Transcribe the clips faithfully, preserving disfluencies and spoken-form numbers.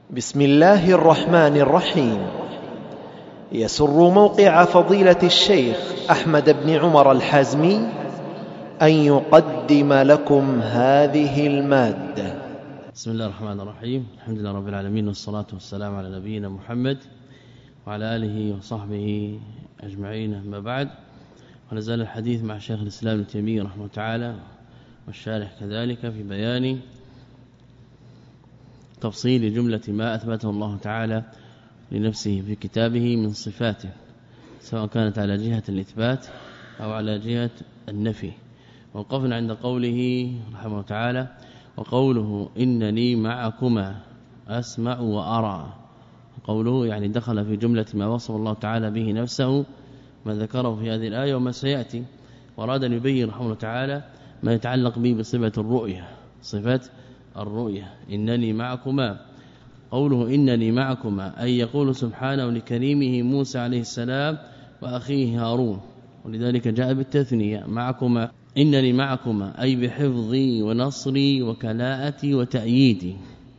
بسم الله الرحمن الرحيم. يسر موقع فضيلة الشيخ أحمد بن عمر الحازمي أن يقدم لكم هذه المادة. بسم الله الرحمن الرحيم. الحمد لله رب العالمين، والصلاة والسلام على نبينا محمد وعلى آله وصحبه أجمعين، أما بعد. ونزال الحديث مع شيخ الإسلام ابن تيمية رحمه تعالى والشارح كذلك في بيان تفصيل جملة ما أثبته الله تعالى لنفسه في كتابه من صفاته، سواء كانت على جهة الإثبات أو على جهة النفي. ووقفنا عند قوله رحمه تعالى: وقوله إنني معكما أسمع وأرى. قوله يعني دخل في جملة ما وصف الله تعالى به نفسه، ما ذكره في هذه الآية وما سيأتي، وأراد أن يبين رحمه تعالى ما يتعلق به بصفة الرؤية، صفة الرؤية. إنني معكما، قوله إنني معكما أي يقول سبحانه لكريمه موسى عليه السلام وأخيه هارون، ولذلك جاء بالتثنية معكما. إنني معكما أي بحفظي ونصري وكلاءتي وتأييدي،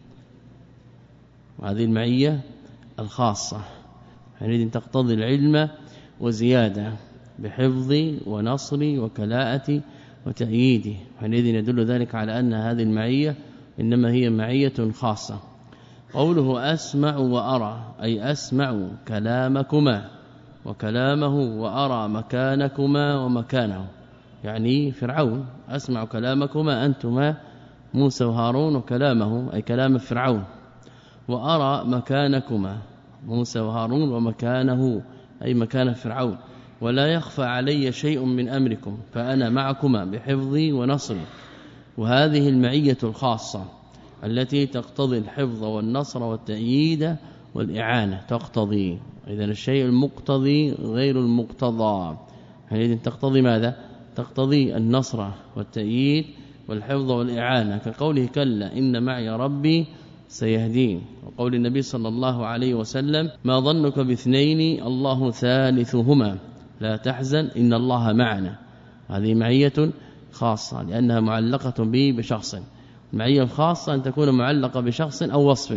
وهذه المعية الخاصة حينئذ تقتضي العلم وزيادة، بحفظي ونصري وكلاءتي وتأييدي، حينئذ يدل ذلك على أن هذه المعية إنما هي معية خاصة. قوله أسمع وأرى أي أسمع كلامكما وكلامه، وأرى مكانكما ومكانه، يعني فرعون. أسمع كلامكما أنتما موسى وهارون، وكلامه أي كلام فرعون، وأرى مكانكما موسى وهارون ومكانه أي مكان فرعون. ولا يخفى علي شيء من أمركم فأنا معكما بحفظي ونصري. وهذه المعية الخاصة التي تقتضي الحفظ والنصر والتأييد والإعانة، تقتضي إذن الشيء المقتضي غير المقتضى، يعني تقتضي ماذا؟ تقتضي النصر والتأييد والحفظ والإعانة، كقوله كلا إن معي ربي سيهدين، وقول النبي صلى الله عليه وسلم ما ظنك باثنين الله ثالثهما لا تحزن إن الله معنا. هذه معية خاصة لأنها معلقة به بشخص. المعية الخاصة أن تكون معلقة بشخص أو وصف،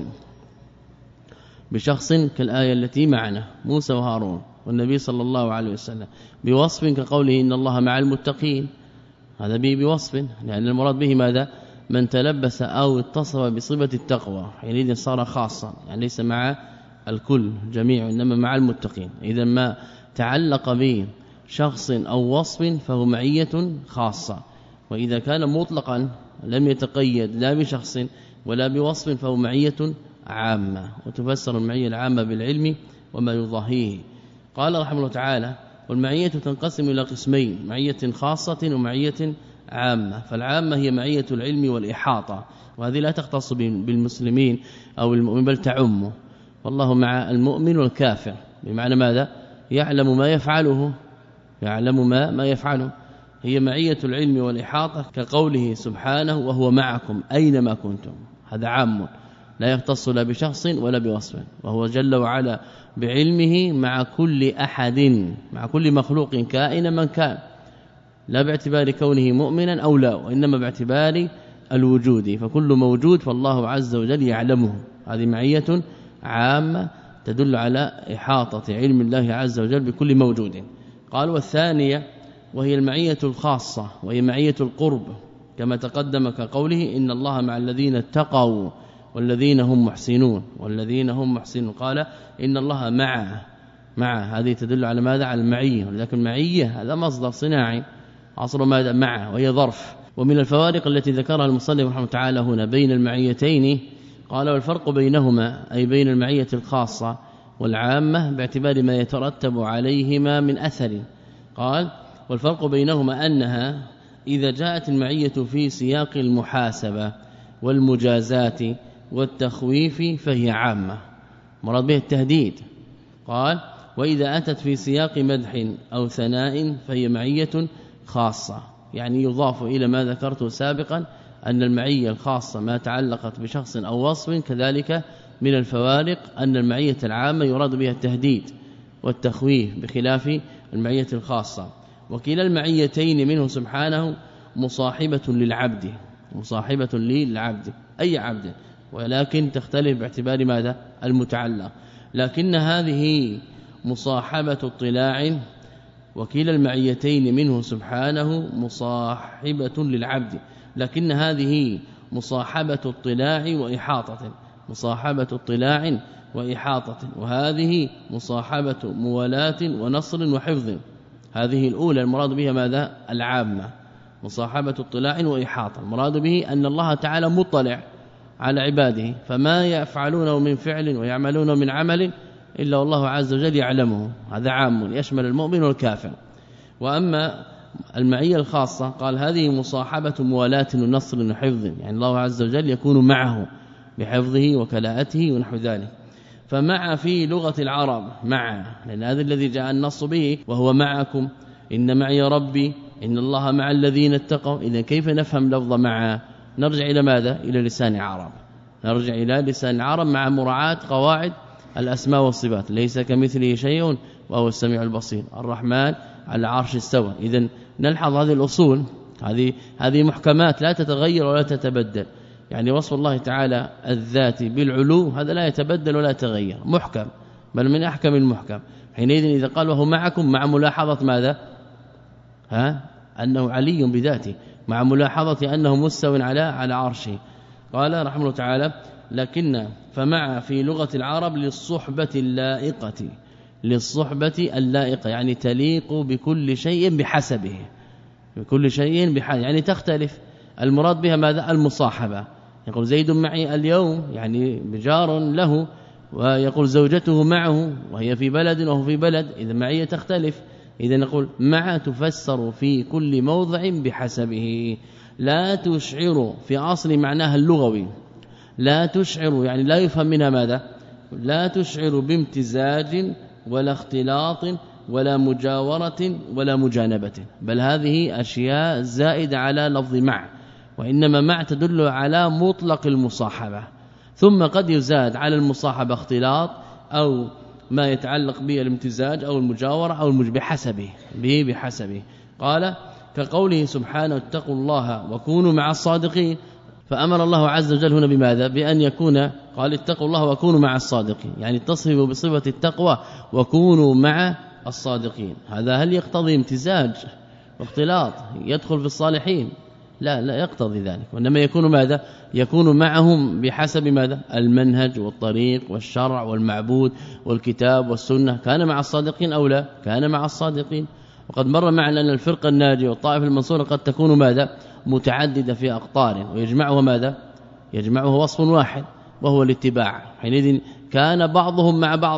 بشخص كالآية التي معنا موسى وهارون والنبي صلى الله عليه وسلم، بوصف كقوله إن الله مع المتقين، هذا به بوصف، لأن المراد به ماذا؟ من تلبس أو اتصف بصفة التقوى، حينئذ صار خاصا، يعني ليس مع الكل جميع إنما مع المتقين. إذا ما تعلق به شخص أو وصف فهو معية خاصة، وإذا كان مطلقا لم يتقيد لا بشخص ولا بوصف فهو معية عامة، وتفسر المعية العامة بالعلم وما يضاهيه. قال رحمه الله تعالى: والمعية تنقسم إلى قسمين، معية خاصة ومعية عامة. فالعامة هي معية العلم والإحاطة، وهذه لا تختص بالمسلمين أو المؤمن بل تعمه، والله مع المؤمن والكافر، بمعنى ماذا؟ يعلم ما يفعله، يعلم ما ما يفعله. هي معية العلم والإحاطة كقوله سبحانه وهو معكم أينما كنتم، هذا عام لا يختص لا بشخص ولا بوصف، وهو جل وعلا بعلمه مع كل أحد، مع كل مخلوق كائن من كان، لا باعتبار كونه مؤمنا أو لا، وإنما باعتبار الوجود، فكل موجود فالله عز وجل يعلمه. هذه معية عامة تدل على إحاطة علم الله عز وجل بكل موجود. قال: والثانية وهي المعية الخاصة، وهي معية القرب، كما تقدم كقوله إن الله مع الذين اتقوا والذين هم محسنون، والذين هم محسنون. قال إن الله مع مع هذه تدل على ماذا؟ على المعية، ولكن المعية هذا مصدر صناعي عصر ماذا؟ مع، وهي ظرف. ومن الفوارق التي ذكرها المصنف رحمه تعالى هنا بين المعيتين، قال: والفرق بينهما أي بين المعية الخاصة والعامة باعتبار ما يترتب عليهما من أثر. قال: والفرق بينهما أنها إذا جاءت المعية في سياق المحاسبة والمجازات والتخويف فهي عامة، مراد به التهديد. قال: وإذا أتت في سياق مدح أو ثناء فهي معية خاصة، يعني يضاف إلى ما ذكرته سابقا أن المعية الخاصة ما تعلقت بشخص أو وصف. كذلك من الفوارق أن المعية العامة يراد بها التهديد والتخويف بخلاف المعية الخاصة. وكلا المعيتين منه سبحانه مصاحبة للعبد، مصاحبة للعبد أي عبد، ولكن تختلف باعتبار ماذا المتعلق. لكن هذه مصاحبة اطلاع وكلا المعيتين منه سبحانه مصاحبة للعبد، لكن هذه مصاحبة اطلاع وإحاطة، مصاحبة اطلاع وإحاطة، وهذه مصاحبة موالاة ونصر وحفظ. هذه الأولى المراد بها ماذا العامة، مصاحبة اطلاع وإحاطة، المراد به أن الله تعالى مطلع على عباده، فما يفعلونه من فعل ويعملونه من عمل إلا والله عز وجل يعلمه، هذا عام يشمل المؤمن والكافر. وأما المعية الخاصة قال هذه مصاحبة موالاة ونصر وحفظ، يعني الله عز وجل يكون معه بحفظه وكلاءته ونحو ذلك. فمع في لغة العرب مع، لأن هذا الذي جاء النص به وهو معكم، إن معي ربي، إن الله مع الذين اتقوا. إذا كيف نفهم لفظ مع؟ نرجع إلى ماذا؟ إلى لسان العرب، نرجع إلى لسان العرب مع مراعاة قواعد الأسماء والصفات، ليس كمثله شيء وهو السميع البصير، الرحمن على العرش استوى. إذن نلحظ هذه الأصول، هذه هذه محكمات لا تتغير ولا تتبدل. يعني وصف الله تعالى الذاتي بالعلو هذا لا يتبدل ولا يتغير، محكم بل من أحكم المحكم. حينئذ إذا قال وهو معكم مع ملاحظة ماذا؟ ها أنه علي بذاته، مع ملاحظة أنه مستو على على عرشه. قال رحمه الله تعالى لكن فمع في لغة العرب للصحبة اللائقة، للصحبة اللائقة يعني تليق بكل شيء بحسبه، بكل شيء بحسبه، يعني تختلف. المراد بها ماذا؟ المصاحبة. يقول زيد معي اليوم يعني بجار له، ويقول زوجته معه وهي في بلد وهو في بلد، إذا معية تختلف. إذا نقول مع تفسر في كل موضع بحسبه، لا تشعر في أصل معناها اللغوي، لا تشعر يعني لا يفهم منها ماذا؟ لا تشعر بامتزاج ولا اختلاط ولا مجاورة ولا مجانبة، بل هذه أشياء زائدة على لفظ مع، وإنما مع تدل على مطلق المصاحبة، ثم قد يزاد على المصاحبة اختلاط أو ما يتعلق به الامتزاج أو المجاورة أو المج بحسبه به بحسبه. قال كقوله سبحانه اتقوا الله وكونوا مع الصادقين، فأمر الله عز وجل هنا بماذا؟ بأن يكون، قال اتقوا الله وكونوا مع الصادقين، يعني تصفوا بصفة التقوى وكونوا مع الصادقين. هذا هل يقتضي امتزاج واختلاط يدخل في الصالحين؟ لا لا يقتضي ذلك، وإنما يكون ماذا؟ يكون معهم بحسب ماذا؟ المنهج والطريق والشرع والمعبود والكتاب والسنة. كان مع الصادقين أو لا؟ كان مع الصادقين. وقد مر معنا أن الفرقة الناجية والطائفة المنصورة قد تكون ماذا؟ متعددة في أقطار، ويجمعها ماذا؟ يجمعه وصف واحد وهو الاتباع. حينئذ كان بعضهم مع بعض،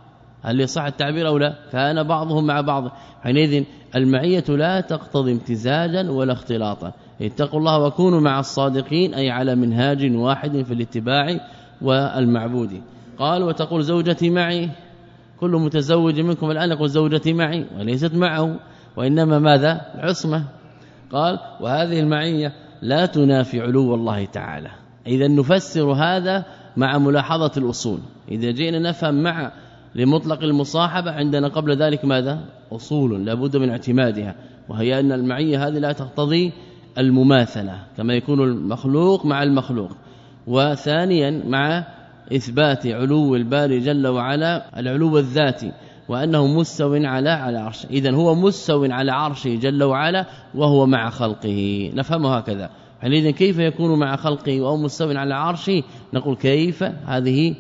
هل يصح التعبير أو لا؟ كان بعضهم مع بعض. حينئذ المعية لا تقتضي امتزاجا ولا اختلاطا. اتقوا الله وكونوا مع الصادقين أي على منهاج واحد في الاتباع والمعبود. قال وتقول زوجتي معي، كل متزوج منكم الآن يقول زوجتي معي وليست معه، وإنما ماذا؟ عصمة. قال وهذه المعية لا تنافي علو الله تعالى. إذا نفسر هذا مع ملاحظة الأصول. إذا جئنا نفهم مع لمطلق المصاحبة عندنا قبل ذلك ماذا؟ أصول لابد من اعتمادها، وهي أن المعية هذه لا تقتضي المماثلة كما يكون المخلوق مع المخلوق. وثانيا مع إثبات علو الباري جل وعلا العلو الذاتي، وأنه مستو على على عرشه. إذن هو مستو على عرشه جل وعلا وهو مع خلقه، نفهمه هكذا. حينئذ كيف يكون مع خلقه وهو مستو على عرشه؟ نقول كيف، هذه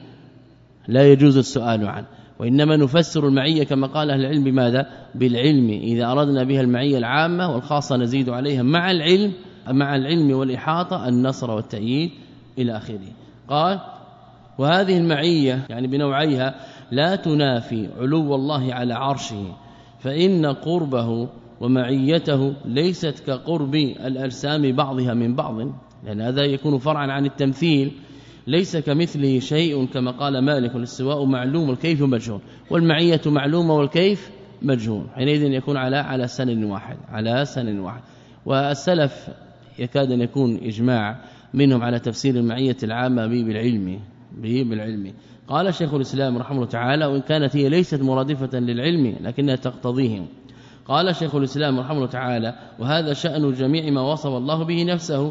لا يجوز السؤال عنه، وإنما نفسر المعية كما قال أهل العلم بماذا؟ بالعلم. إذا أردنا بها المعية العامة والخاصة نزيد عليها مع العلم، مع العلم والإحاطة النصر والتأييد إلى آخره. قال وهذه المعية يعني بنوعيها لا تنافي علو الله على عرشه، فإن قربه ومعيته ليست كقرب الأجسام بعضها من بعض، لأن هذا يكون فرعا عن التمثيل. ليس كمثله شيء كما قال مالك الاستواء معلوم والكيف مجهول، والمعية معلومة والكيف مجهول. حينئذ يكون على على سن واحد، على سن واحد. والسلف يكاد أن يكون إجماع منهم على تفسير المعية العامة به بالعلم به بالعلم. قال شيخ الإسلام رحمه الله تعالى وإن كانت هي ليست مرادفة للعلم لكنها تقتضيه. قال شيخ الإسلام رحمه الله تعالى وهذا شأن جميع ما وصف الله به نفسه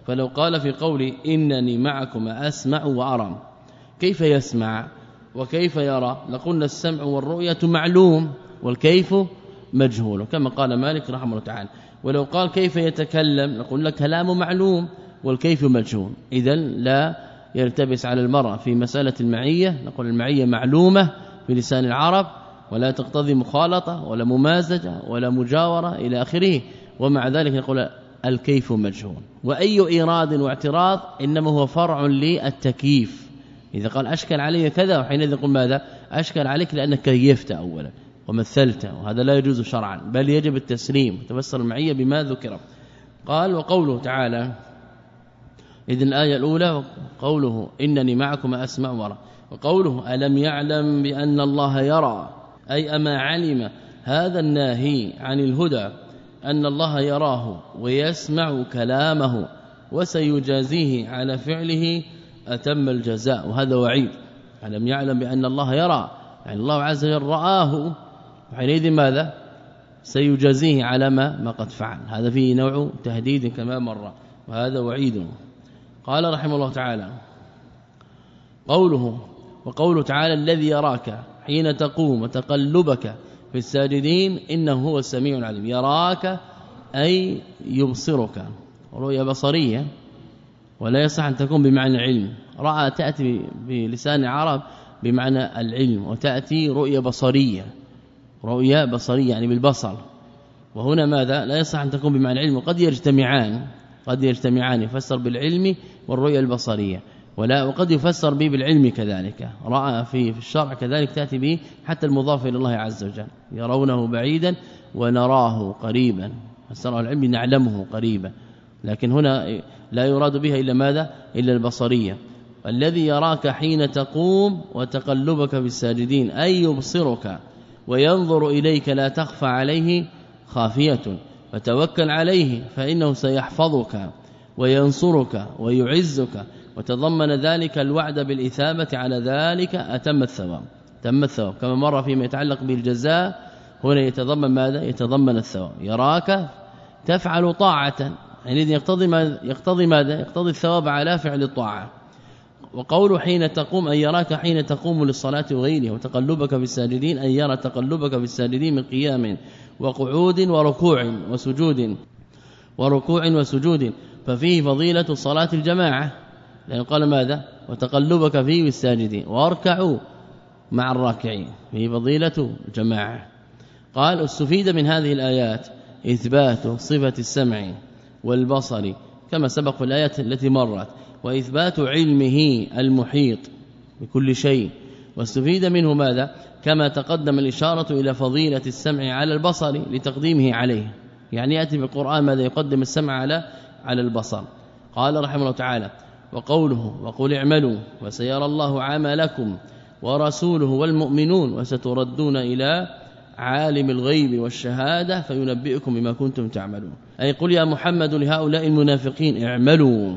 فلو قال في قولي إنني معكم أسمع وأرى كيف يسمع وكيف يرى لقلنا السمع والرؤية معلوم والكيف مجهول كما قال مالك رحمه الله تعالى. ولو قال كيف يتكلم نقول لك كلام معلوم والكيف مجهول. إذا لا يلتبس على المرء في مسألة المعية، نقول المعية معلومة في لسان العرب ولا تقتضي مخالطة ولا ممازجة ولا مجاورة إلى آخره، ومع ذلك نقول الكيف مجهول. وأي إيراد واعتراض إنما هو فرع للتكييف. إذا قال أشكل علي كذا وحينئذ يقول ماذا أشكل عليك لأنك كيفت أولا ومثلت، وهذا لا يجوز شرعا بل يجب التسليم وتفسر المعية بما ذكر. قال وقوله تعالى إذن الآية الأولى قوله إنني معكم أسمع وأرى، وقوله ألم يعلم بأن الله يرى أي أما علم هذا الناهي عن الهدى أن الله يراه ويسمع كلامه وسيجازيه على فعله أتم الجزاء. وهذا وعيد. ألم يعلم بأن الله يرى يعني الله عز وجل رآه وحينئذ ماذا سيجازيه على ما ما قد فعل. هذا فيه نوع تهديد كما مر، وهذا وعيد. قال رحمه الله تعالى قوله وقوله تعالى الذي يراك حين تقوم وتقلبك في الساجدين إنه هو السميع العليم. يراك أي يبصرك رؤية بصرية ولا يصح أن تكون بمعنى علم. رأى تأتي بلسان العرب بمعنى العلم وتأتي رؤية بصرية رؤية بصرية يعني بالبصر، وهنا ماذا لا يصح أن تكون بمعنى علم، وقد يجتمعان قد يجتمعان يفسر بالعلم والرؤية البصرية، ولا وقد يفسر به بالعلم كذلك. رأى في الشرع كذلك تأتي به حتى المضاف إلى الله عز وجل يرونه بعيدا ونراه قريبا، فسره العلم نعلمه قريبا، لكن هنا لا يراد بها إلا ماذا إلا البصرية. الذي يراك حين تقوم وتقلبك في الساجدين أي يبصرك وينظر إليك لا تخفى عليه خافية، فتوكل عليه فإنه سيحفظك وينصرك ويعزك. وتضمن ذلك الوعد بالإثابة على ذلك أتم الثواب تم الثواب كما مر فيما يتعلق بالجزاء. هنا يتضمن ماذا يتضمن الثواب. يراك تفعل طاعة يعني يقتضي ماذا يقتضي ماذا يقتضي الثواب على فعل الطاعة. وقول حين تقوم أن يراك حين تقوم للصلاة وغيرها، وتقلبك في الساجدين أن يرى تقلبك في الساجدين من قيام وقعود وركوع وسجود وركوع وسجود، ففيه فضيلة صلاة الجماعة لأن قال ماذا وتقلبك فيه بالساجدين واركعوا مع الراكعين، فيه فضيلة الجماعة. قال استفيد من هذه الآيات إثبات صفة السمع والبصر كما سبق في الآيات التي مرت، وإثبات علمه المحيط بكل شيء. واستفيد منه ماذا كما تقدم الإشارة إلى فضيلة السمع على البصر لتقديمه عليه، يعني يأتي في القرآن ماذا يقدم السمع على على البصر. قال رحمه الله تعالى وقوله وقل اعملوا وسيرى الله عملكم ورسوله والمؤمنون وستردون إلى عالم الغيب والشهادة فينبئكم بما كنتم تعملون. أي قل يا محمد لهؤلاء المنافقين اعملوا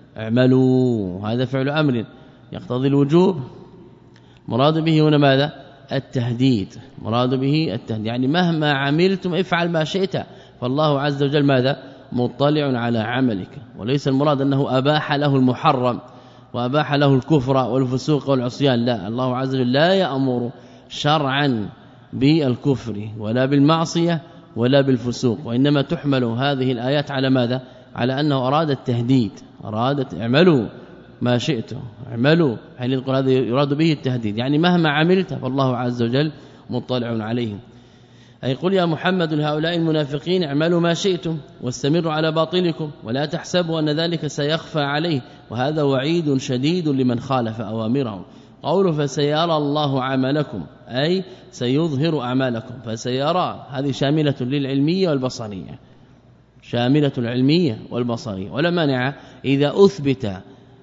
اعملوا، هذا فعل أمر يقتضي الوجوب، مراد به هنا ماذا التهديد، مراد به التهديد يعني مهما عملتم افعل ما شئت، فالله عز وجل ماذا مطلع على عملك. وليس المراد أنه أباح له المحرم وأباح له الكفر والفسوق والعصيان، لا، الله عز وجل لا يأمر شرعا بالكفر ولا بالمعصية ولا بالفسوق، وإنما تحمل هذه الآيات على ماذا على أنه أراد التهديد، أرادت اعملوا ما شئتم اعملوا، حين يقول هذا يراد به التهديد يعني مهما عملت فالله عز وجل مطلع عليهم. أي قل يا محمد لهؤلاء المنافقين اعملوا ما شئتم واستمروا على باطلكم ولا تحسبوا أن ذلك سيخفى عليه، وهذا وعيد شديد لمن خالف أوامره. قوله فسيرى الله عملكم أي سيظهر أعمالكم، فسيرى هذه شاملة للعلمية والبصرية، شاملة العلمية والبصرية، ولا مانع إذا أثبت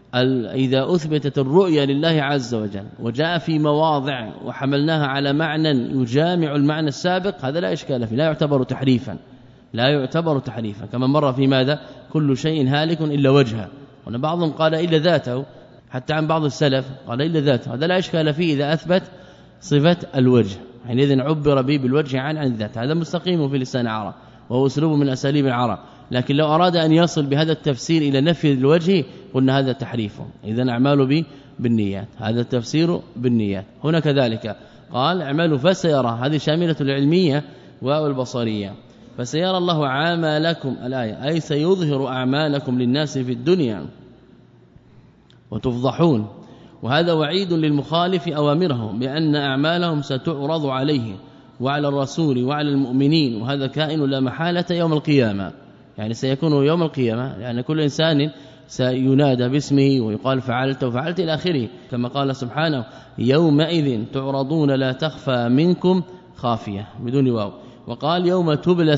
إذا أثبتت الرؤية لله عز وجل وجاء في مواضع وحملناها على معنى يجامع المعنى السابق، هذا لا إشكال فيه، لا يعتبر تحريفا لا يعتبر تحريفا كما مر في ماذا كل شيء هالك إلا وجهه، وأن بعضهم قال إلا ذاته، حتى عن بعض السلف قال إلا ذاته، هذا لا إشكال فيه إذا أثبت صفة الوجه، حينئذ عبر به بالوجه عن عن الذات، هذا مستقيم في لسان العرب وهو أسلوب من أساليب العرب. لكن لو أراد أن يصل بهذا التفسير إلى نفي الوجه قلنا هذا تحريف. إذن أعمال بالنيات، هذا التفسير بالنيات. هنا كذلك قال اعملوا فسيرى، هذه شاملة العلمية والبصرية. فسيرى الله عملكم الآية أي سيظهر أعمالكم للناس في الدنيا وتفضحون، وهذا وعيد للمخالف أوامره بأن أعمالهم ستعرض عليه وعلى الرسول وعلى المؤمنين، وهذا كائن لا محالة يوم القيامة، يعني سيكون يوم القيامة، لأن يعني كل إنسان سينادى باسمه ويقال فعلت وفعلت إلى آخره، كما قال سبحانه يومئذ تعرضون لا تخفى منكم خافية بدون واو، وقال يوم تبلى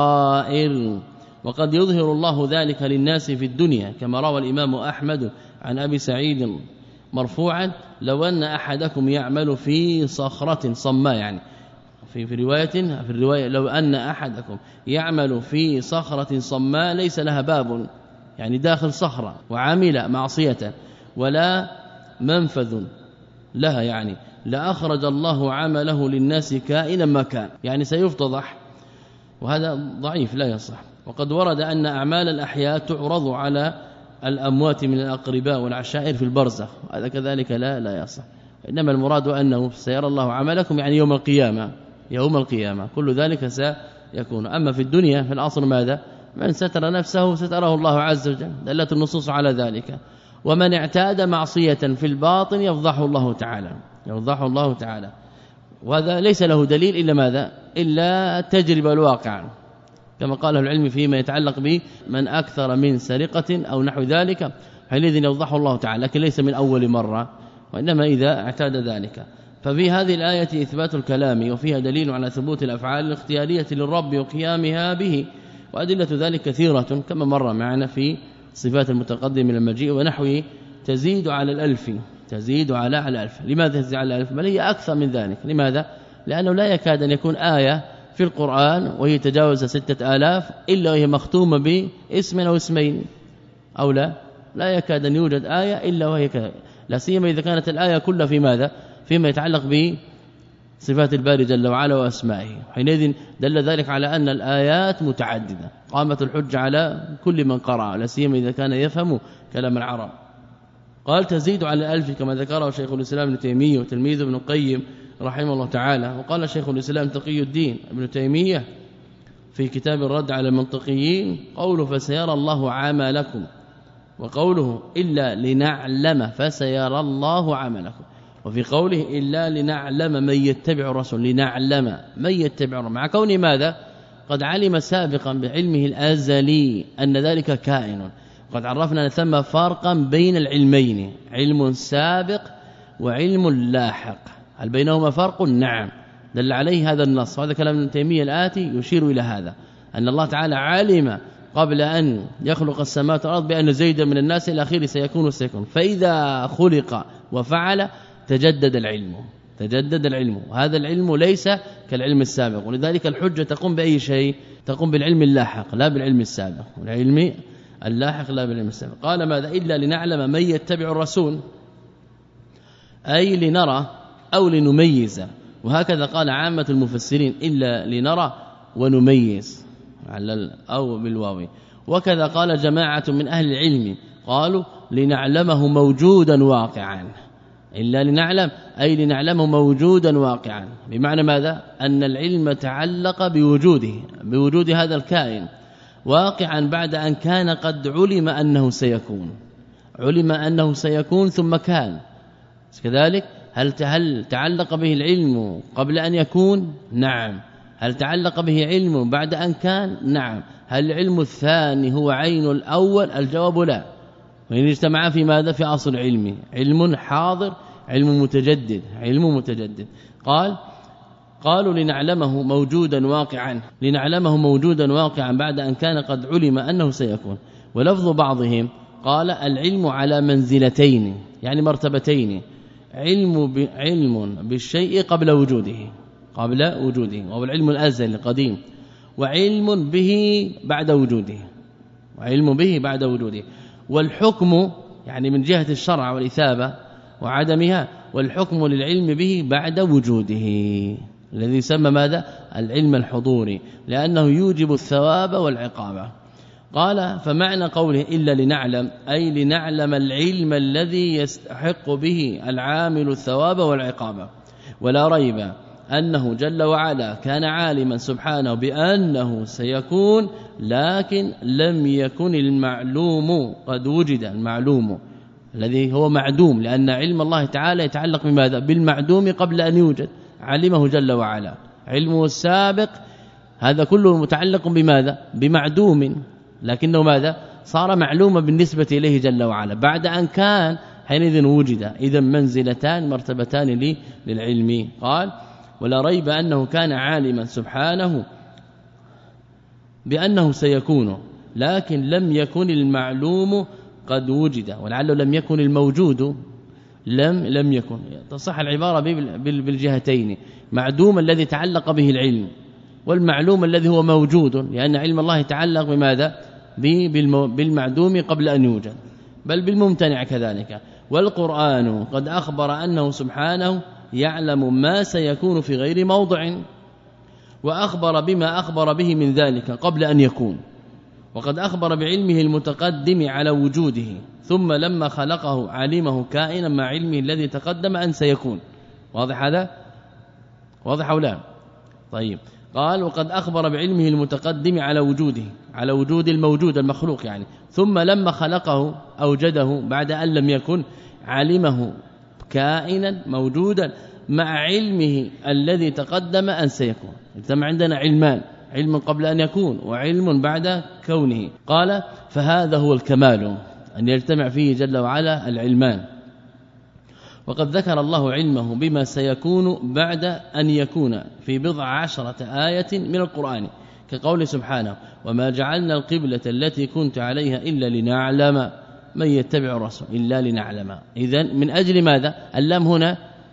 السرائر. وقد يظهر الله ذلك للناس في الدنيا كما روى الإمام أحمد عن أبي سعيد مرفوعا لو أن أحدكم يعمل في صخرة صماء، يعني في في رواية في الرواية لو أن أحدكم يعمل في صخرة صماء ليس لها باب، يعني داخل صخرة وعمل معصية ولا منفذ لها، يعني لأخرج الله عمله للناس كائنا ما كان، يعني سيفتضح، وهذا ضعيف لا يصح. وقد ورد أن أعمال الأحياء تعرض على الأموات من الأقرباء والعشائر في البرزخ، هذا كذلك لا لا يصح. إنما المراد أنه سيرى الله عملكم يعني يوم القيامة، يوم القيامة كل ذلك سيكون. أما في الدنيا في الأصل ماذا؟ من ستر نفسه ستره الله عز وجل، دلت النصوص على ذلك. ومن اعتاد معصية في الباطن يفضحه الله تعالى، يفضحه الله تعالى، وهذا ليس له دليل إلا ماذا؟ إلا التجربة الواقع، كما قال العلم فيما يتعلق به من أكثر من سرقة أو نحو ذلك حينئذ يفضحه الله تعالى، لكن ليس من أول مرة، وإنما إذا اعتاد ذلك. ففي هذه الآية إثبات الكلام، وفيها دليل على ثبوت الأفعال الاختيارية للرب وقيامها به، وأدلة ذلك كثيرة كما مر معنا في صفات المتقدم من المجيء ونحوه، تزيد على الألف، تزيد على على الألف. لماذا تزيد على الألف؟ بل هي أكثر من ذلك. لماذا؟ لأنه لا يكاد أن يكون آية في القرآن وهي تجاوز ستة آلاف إلا وهي مختومة باسم أو اسمين، أو لا لا يكاد أن يوجد آية إلا وهي كذا، لا سيما إذا كانت الآية كلها في ماذا؟ فيما يتعلق بصفات الباري جل وعلا وأسمائه. حينئذ دل ذلك على أن الآيات متعددة، قامت الحجة على كل من قرأ، لا سيما إذا كان يفهم كلام العرب. قال تزيد على ألف كما ذكره شيخ الإسلام ابن تيمية وتلميذه ابن القيم رحمه الله تعالى. وقال شيخ الإسلام تقي الدين ابن تيمية في كتاب الرد على المنطقيين قوله فسيرى الله عملكم، وقوله إلا لنعلم فسيرى الله عملكم، وفي قوله إلا لنعلم من يتبع الرسول، لنعلم من يتبع الرسول، مع كون ماذا؟ قد علم سابقا بعلمه الأزلي أن ذلك كائن. قد عرفنا أن ثم فرقا بين العلمين، علم سابق وعلم لاحق، هل بينهما فرق؟ نعم، دل عليه هذا النص. هذا كلام ابن تيمية الآتي يشير إلى هذا، أن الله تعالى علم قبل أن يخلق السماوات والأرض بأن زيدا من الناس إلى آخره سيكون وسيكون، فإذا خلق وفعل تجدد العلم، تجدد العلم، وهذا العلم ليس كالعلم السابق. ولذلك الحجة تقوم بأي شيء؟ تقوم بالعلم اللاحق لا بالعلم السابق، والعلم اللاحق لا بالعلم السابق. قال ماذا؟ إلا لنعلم من يتبع الرسول، أي لنرى أو لنميز، وهكذا قال عامة المفسرين إلا لنرى ونميز على أو بالواو. وكذا قال جماعة من أهل العلم قالوا لنعلمه موجودا واقعا، إلا لنعلم أي لنعلمه موجودا واقعا، بمعنى ماذا؟ أن العلم تعلق بوجوده، بوجود هذا الكائن واقعا بعد أن كان قد علم أنه سيكون، علم أنه سيكون ثم كان كذلك. هل هل تعلق به العلم قبل أن يكون؟ نعم. هل تعلق به علم بعد أن كان؟ نعم. هل العلم الثاني هو عين الأول؟ الجواب لا. وإن اجتمع في ماذا؟ في أصل علمي، علم حاضر، علم متجدد، علم متجدد. قال قالوا لنعلمه موجودا واقعا، لنعلمه موجودا واقعا بعد أن كان قد علم أنه سيكون. ولفظ بعضهم قال العلم على منزلتين، يعني مرتبتين، علم بعلم بالشيء قبل وجوده، قبل وجوده، وهو العلم الأزلي القديم، وعلم به بعد وجوده، وعلم به بعد وجوده. والحكم يعني من جهة الشرع والإثابة وعدمها، والحكم للعلم به بعد وجوده، الذي يسمى ماذا؟ العلم الحضوري، لأنه يوجب الثواب والعقاب. قال فمعنى قوله إلا لنعلم أي لنعلم العلم الذي يستحق به العامل الثواب والعقاب. ولا ريب أنه جل وعلا كان عالما سبحانه بأنه سيكون، لكن لم يكن المعلوم قد وجد، المعلوم الذي هو معدوم، لأن علم الله تعالى يتعلق بماذا؟ بالمعدوم قبل أن يوجد، علمه جل وعلا، علمه السابق هذا كله متعلق بماذا؟ بمعدوم، لكنه ماذا؟ صار معلوما بالنسبة إليه جل وعلا بعد أن كان حينئذ وجد. إذا منزلتان مرتبتان للعلم. قال ولا ريب أنه كان عالما سبحانه بأنه سيكون، لكن لم يكن المعلوم قد وجد، ولعله لم يكن الموجود، لم لم يكن، تصح العبارة بالجهتين، معدوم الذي تعلق به العلم والمعلوم الذي هو موجود، لأن علم الله يتعلق بماذا؟ بالمعدوم قبل أن يوجد، بل بالممتنع كذلك. والقرآن قد أخبر أنه سبحانه يعلم ما سيكون في غير موضع، وأخبر بما أخبر به من ذلك قبل أن يكون، وقد أخبر بعلمه المتقدم على وجوده، ثم لما خلقه علمه كائنا مع علمه الذي تقدم أن سيكون. واضح هذا؟ واضح أو لا؟ طيب. قال وقد أخبر بعلمه المتقدم على وجوده، على وجود الموجود المخلوق يعني، ثم لما خلقه أوجده بعد أن لم يكن، علمه كائنا موجودا مع علمه الذي تقدم أن سيكون. ثم عندنا علمان، علم قبل أن يكون وعلم بعد كونه. قال فهذا هو الكمال، أن يجتمع فيه جل وعلا العلمان. وقد ذكر الله علمه بما سيكون بعد أن يكون في بضع عشرة آية من القرآن، كقول سبحانه وما جعلنا القبلة التي كنت عليها إلا لنعلم من يتبع الرسول، إلا لنعلم. إذن من أجل ماذا؟ اللام هنا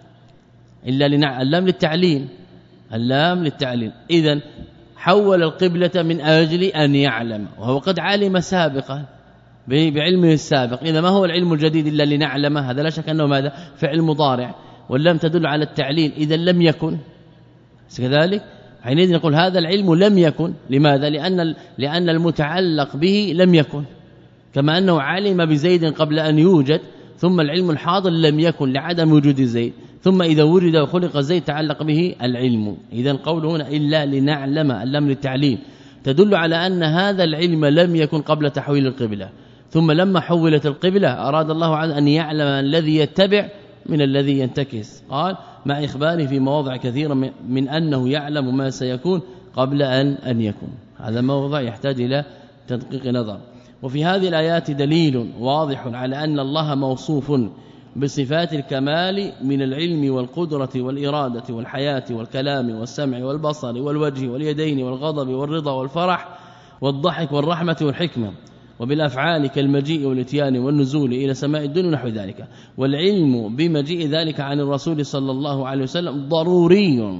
إلا لنعلم، اللام للتعليل، اللام للتعليل. إذن حول القبلة من أجل أن يعلم، وهو قد علم سابقا بعلمه السابق. إذا ما هو العلم الجديد إلا لنعلم؟ هذا لا شك أنه ماذا؟ فعل مضارع، واللام تدل على التعليل. إذا لم يكن كذلك، حينئذ نقول هذا العلم لم يكن. لماذا؟ لأن لأن المتعلق به لم يكن، كما أنه علم بزيد قبل أن يوجد، ثم العلم الحاضر لم يكن لعدم وجود زيد، ثم إذا وجد وخلق زيد تعلق به العلم. إذا القول هنا إلا لنعلم، اللام للتعليل، تدل على أن هذا العلم لم يكن قبل تحويل القبلة، ثم لما حولت القبلة أراد الله عز أن يعلم الذي يتبع من الذي ينتكس. قال مع إخباره في مواضع كثيرة من أنه يعلم ما سيكون قبل أن أن يكون. هذا موضع يحتاج إلى تدقيق نظر. وفي هذه الآيات دليل واضح على أن الله موصوف بصفات الكمال من العلم والقدرة والإرادة والحياة والكلام والسمع والبصر والوجه واليدين والغضب والرضا والفرح والضحك والرحمة والحكمة، وبالافعال كالمجيء والاتيان والنزول إلى سماء الدنيا ونحو ذلك. والعلم بمجيء ذلك عن الرسول صلى الله عليه وسلم ضروري،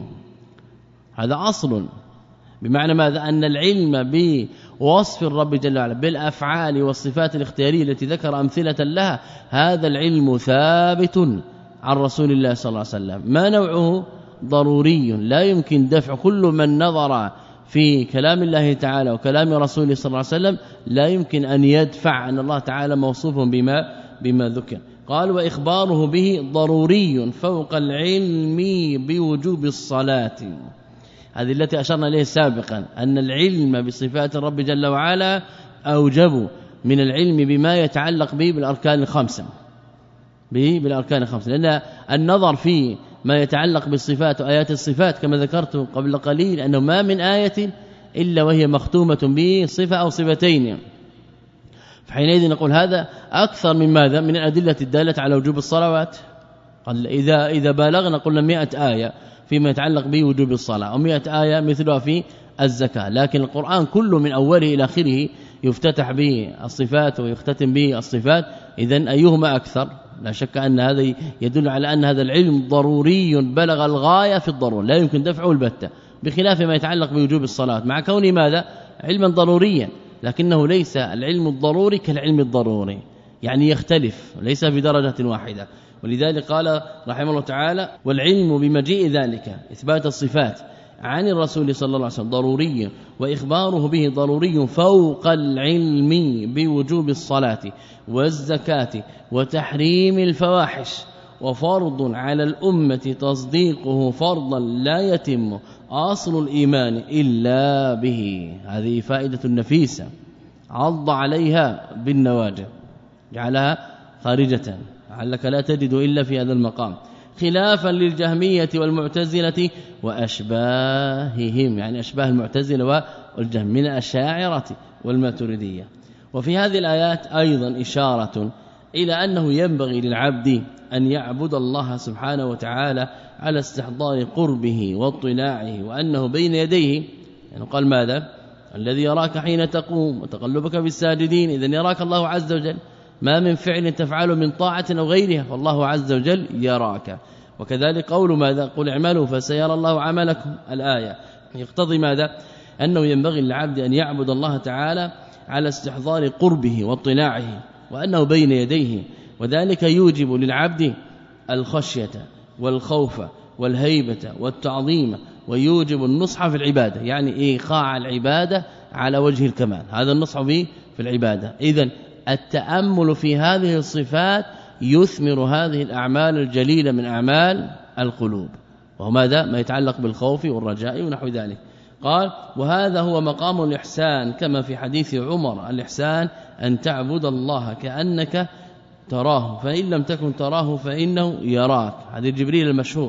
هذا أصل، بمعنى ماذا؟ أن العلم بوصف الرب جل وعلا بالافعال والصفات الاختياريه التي ذكر امثله لها، هذا العلم ثابت عن رسول الله صلى الله عليه وسلم. ما نوعه؟ ضروري، لا يمكن دفع. كل من نظر في كلام الله تعالى وكلام رسوله صلى الله عليه وسلم لا يمكن أن يدفع أن الله تعالى موصوف بما بما ذكر. قال وإخباره به ضروري فوق العلم بوجوب الصلاة. هذه التي أشرنا إليه سابقا، أن العلم بصفات الرب جل وعلا أوجب من العلم بما يتعلق به بالأركان الخمسة، به بالأركان الخمسة، لأن النظر في ما يتعلق بالصفات وآيات الصفات كما ذكرت قبل قليل أنه ما من آية إلا وهي مختومة بصفة أو صفتين، فحينئذ نقول هذا أكثر من ماذا؟ من الأدلة الدالة على وجوب الصلوات. قال إذا إذا بالغنا قلنا مئة آية فيما يتعلق بوجوب الصلاة، أو مئة آية مثلها في الزكاة، لكن القرآن كله من أوله إلى آخره يفتتح به الصفات ويختتم به الصفات. إذن أيهما أكثر؟ لا شك أن هذا يدل على أن هذا العلم ضروري بلغ الغاية في الضرورة، لا يمكن دفعه البتة، بخلاف ما يتعلق بوجوب الصلاة مع كونه ماذا؟ علما ضروريا، لكنه ليس العلم الضروري كالعلم الضروري، يعني يختلف، ليس بدرجة واحدة. ولذلك قال رحمه الله تعالى والعلم بمجيء ذلك إثبات الصفات عن الرسول صلى الله عليه وسلم ضروري وإخباره به ضروري فوق العلم بوجوب الصلاة والزكاة وتحريم الفواحش، وفرض على الأمة تصديقه فرضا لا يتم أصل الإيمان إلا به. هذه فائدة نفيسة عض عليها بالنواجذ، جعلها خارجة لعلك لا تجد إلا في هذا المقام، خلافا للجهمية والمعتزلة وأشباههم، يعني أشباه المعتزلة والجهم من الأشاعرة والماتريدية. وفي هذه الآيات أيضا إشارة إلى أنه ينبغي للعبد أن يعبد الله سبحانه وتعالى على استحضار قربه واطلاعه، وأنه بين يديه، يعني قال ماذا؟ الذي يراك حين تقوم وتقلبك في الساجدين، إذن يراك الله عز وجل، ما من فعل تفعله من طاعة أو غيرها فالله عز وجل يراك. وكذلك قول ماذا؟ قل اعملوا فسيرى الله عملكم، الآية يقتضي ماذا؟ أنه ينبغي للعبد أن يعبد الله تعالى على استحضار قربه واطلاعه، وأنه بين يديه، وذلك يوجب للعبد الخشية والخوف والهيبة والتعظيم، ويوجب النصح في العبادة، يعني إيقاع العبادة على وجه الكمال، هذا النصح به في العبادة. إذن التأمل في هذه الصفات يثمر هذه الأعمال الجليلة من أعمال القلوب، وهو ماذا؟ ما يتعلق بالخوف والرجاء ونحو ذلك. قال وهذا هو مقام الإحسان، كما في حديث عمر الإحسان أن تعبد الله كأنك تراه فإن لم تكن تراه فإنه يراك، هذا جبريل المشهور.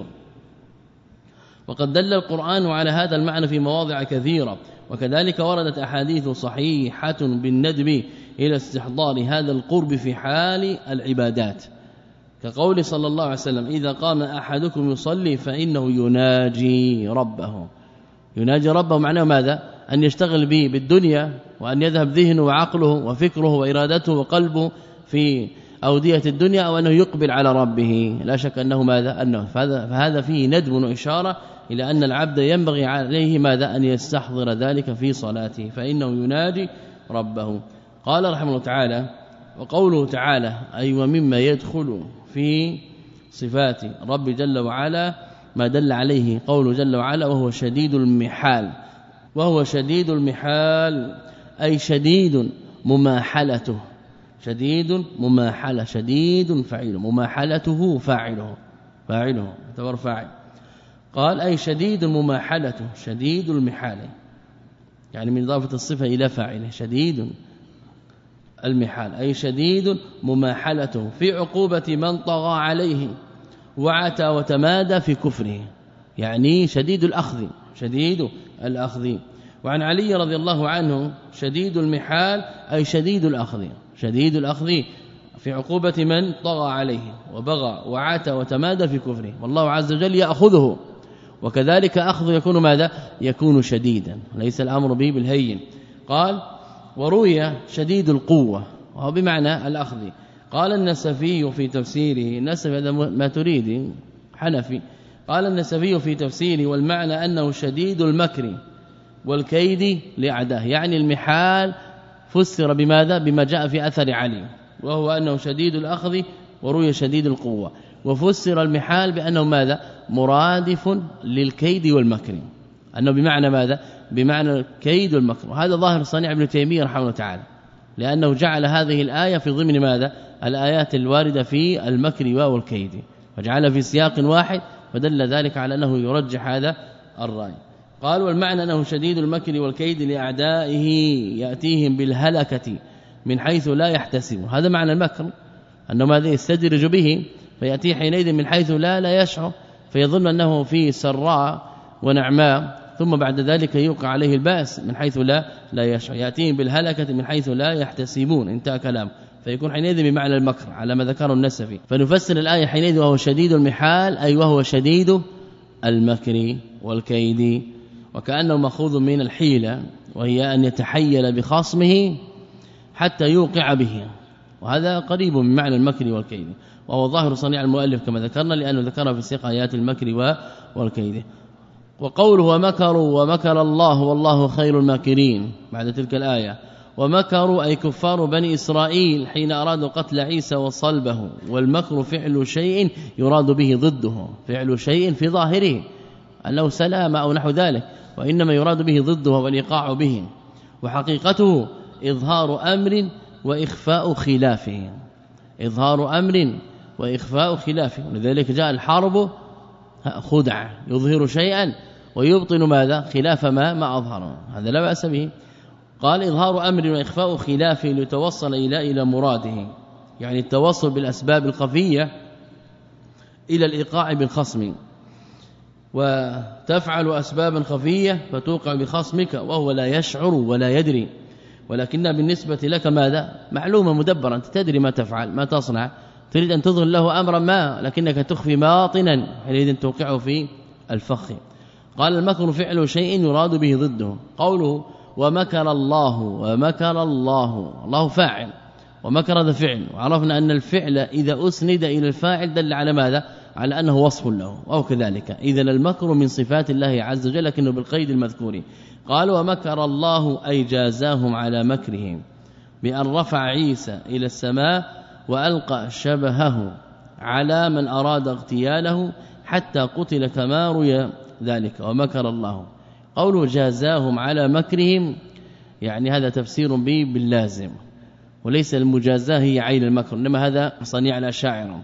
وقد دل القرآن على هذا المعنى في مواضع كثيرة، وكذلك وردت أحاديث صحيحة بالندب إلى استحضار هذا القرب في حال العبادات، كقول صلى الله عليه وسلم إذا قام أحدكم يصلي فإنه يناجي ربه. يناجي ربه معناه ماذا؟ أن يشتغل به بالدنيا، وأن يذهب ذهنه وعقله وفكره وإرادته وقلبه في أودية الدنيا، أو أنه يقبل على ربه. لا شك أنه ماذا؟ أنه فهذا فيه ندب وإشارة إلى أن العبد ينبغي عليه ماذا؟ أن يستحضر ذلك في صلاته، فإنه يناجي ربه. قال رحمه الله تعالى وقوله تعالى أي ومما يدخل في صفات رب جل وعلا ما دل عليه قوله جل وعلا وهو شديد المحال. وهو شديد المحال أي شديد مماحلته، شديد مماحلة، شديد فعيل، مماحلته فاعله، فاعله يعتبر فاعل. قال أي شديد مماحلته، شديد المحال، يعني من إضافة الصفة إلى فاعله، شديد المحال أي شديد مماحلته في عقوبة من طغى عليه وعتى وتمادى في كفره، يعني شديد الأخذ، شديد الأخذ. وعن علي رضي الله عنه شديد المحال أي شديد الأخذ، شديد الأخذ في عقوبة من طغى عليه وبغى وعتى وتمادى في كفره، والله عز وجل يأخذه، وكذلك أخذ يكون ماذا؟ يكون شديدا، ليس الأمر به بالهين. قال وروي شديد القوة وهو بمعنى الأخذ. قال النسفي في تفسيره، النسفي هذا ما تريد حنفي، قال النسفي في تفسيره والمعنى أنه شديد المكر والكيد لأعداه، يعني المحال فسر بماذا؟ بما جاء في أثر علي، وهو أنه شديد الأخذ، وروي شديد القوة، وفسر المحال بأنه ماذا؟ مرادف للكيد والمكر، أنه بمعنى ماذا؟ بمعنى الكيد والمكر. وهذا ظاهر صنيع ابن تيمية رحمه الله تعالى، لأنه جعل هذه الآية في ضمن ماذا؟ الآيات الواردة في المكر والكيد، وجعل في سياق واحد، فدل ذلك على أنه يرجح هذا الرأي. قال والمعنى أنه شديد المكر والكيد لأعدائه يأتيهم بالهلكة من حيث لا يحتسب، هذا معنى المكر، أنه ماذا؟ يستدرج به فيأتيه حينئذ من حيث لا لا يشعر، فيظن أنه في سراء ونعماء، ثم بعد ذلك يوقع عليه الباس من حيث لا لا يشعر، يأتيهم بالهلكة من حيث لا يحتسبون، انتهى كلام، فيكون حينئذ بمعنى المكر على ما ذكره النسفي. فنفسر الآية حينئذ وهو شديد المحال أي وهو شديد المكر والكيد، وكأنه مأخوذ من الحيلة، وهي أن يتحيل بخصمه حتى يوقع به، وهذا قريب من معنى المكر والكيد، وهو ظاهر صنيع المؤلف كما ذكرنا، لأنه ذكر في سياق آيات المكر والكيد. وقوله ومكروا ومكر الله والله خير الماكرين بعد تلك الآية. ومكروا أي كفار بني إسرائيل حين أرادوا قتل عيسى وصلبه، والمكر فعل شيء يراد به ضده، فعل شيء في ظاهره أنه سلامة أو نحو ذلك، وإنما يراد به ضده والإيقاع به، وحقيقته إظهار أمر وإخفاء خلافه، إظهار أمر وإخفاء خلافه. ولذلك جاء الحرب خدعة، يظهر شيئا ويبطن ماذا؟ خلاف ما ما أظهره، هذا لا بأس به. قال إظهار أمر وإخفاء خلافه ليتوصل إلى إلى مراده، يعني التوصل بالأسباب الخفية إلى الإيقاع بالخصم، وتفعل أسبابا خفية فتوقع بخصمك وهو لا يشعر ولا يدري، ولكن بالنسبة لك ماذا؟ معلومة مدبرة، أنت تدري ما تفعل ما تصنع، تريد أن تظهر له أمرا ما لكنك تخفي باطنا حينئذ توقعه في الفخ. قال المكر فعل شيء يراد به ضده. قوله ومكر الله، ومكر الله، الله فاعل ومكر ذا فعل، وعرفنا أن الفعل إذا أسند إلى الفاعل دل على ماذا؟ على أنه وصف له، أو كذلك إذا المكر من صفات الله عز وجل لكنه بالقيد المذكور. قال ومكر الله أي جازاهم على مكرهم بأن رفع عيسى إلى السماء وألقى شبهه على من أراد اغتياله حتى قتل كما روي ذلك. ومكر الله، قوله جازاهم على مكرهم يعني هذا تفسير به باللازم، وليس المجازاه هي عين المكر، إنما هذا صنيع الأشاعرة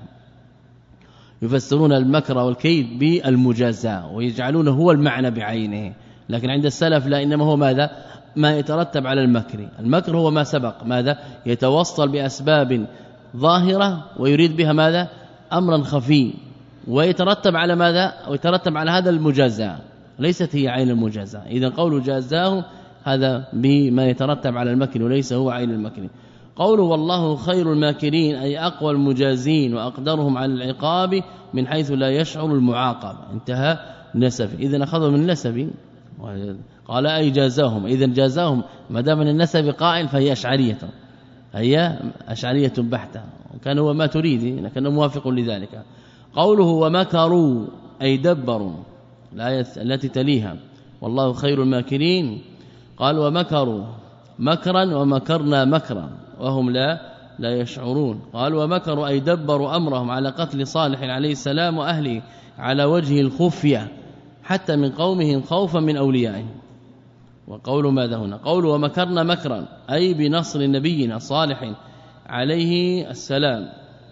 يفسرون المكر والكيد بالمجازاه ويجعلونه هو المعنى بعينه، لكن عند السلف لا، إنما هو ماذا؟ ما يترتب على المكر. المكر هو ما سبق ماذا؟ يتوصل بأسباب ظاهرة ويريد بها ماذا؟ أمرا خفي، ويترتب على ماذا؟ ويترتب على هذا المجازاه، ليست هي عين المجازاه. إذا قول جازاه هذا بما يترتب على المكر وليس هو عين المكر. قوله والله خير الماكرين أي أقوى المجازين وأقدرهم على العقاب من حيث لا يشعر المعاقب. انتهى نسب، إذا أخذوا من نسب قال أي جازاهم، إذا جازاهم ما دام من النسب قائل فهي أشعرية، هي أشعرية بحتة، وكان هو ما تريد لكنه موافق لذلك. قوله ومكروا أي دبروا، الآية التي تليها والله خير الماكرين، قال ومكروا مكرا ومكرنا مكرا وهم لا لا يشعرون. قال ومكروا أي دبروا أمرهم على قتل صالح عليه السلام وأهله على وجه الخفية حتى من قومهم خوفا من أوليائهم. وقول ماذا هنا؟ قول ومكرنا مكرا أي بنصر نبينا صالح عليه السلام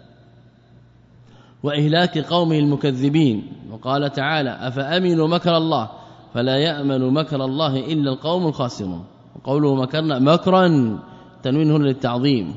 وإهلاك قومه المكذبين. وقال تعالى أفأمنوا مكر الله فلا يأمن مكر الله إلا القوم الخاسرون. وقوله مكرنا مكرا تنوين هنا للتعظيم.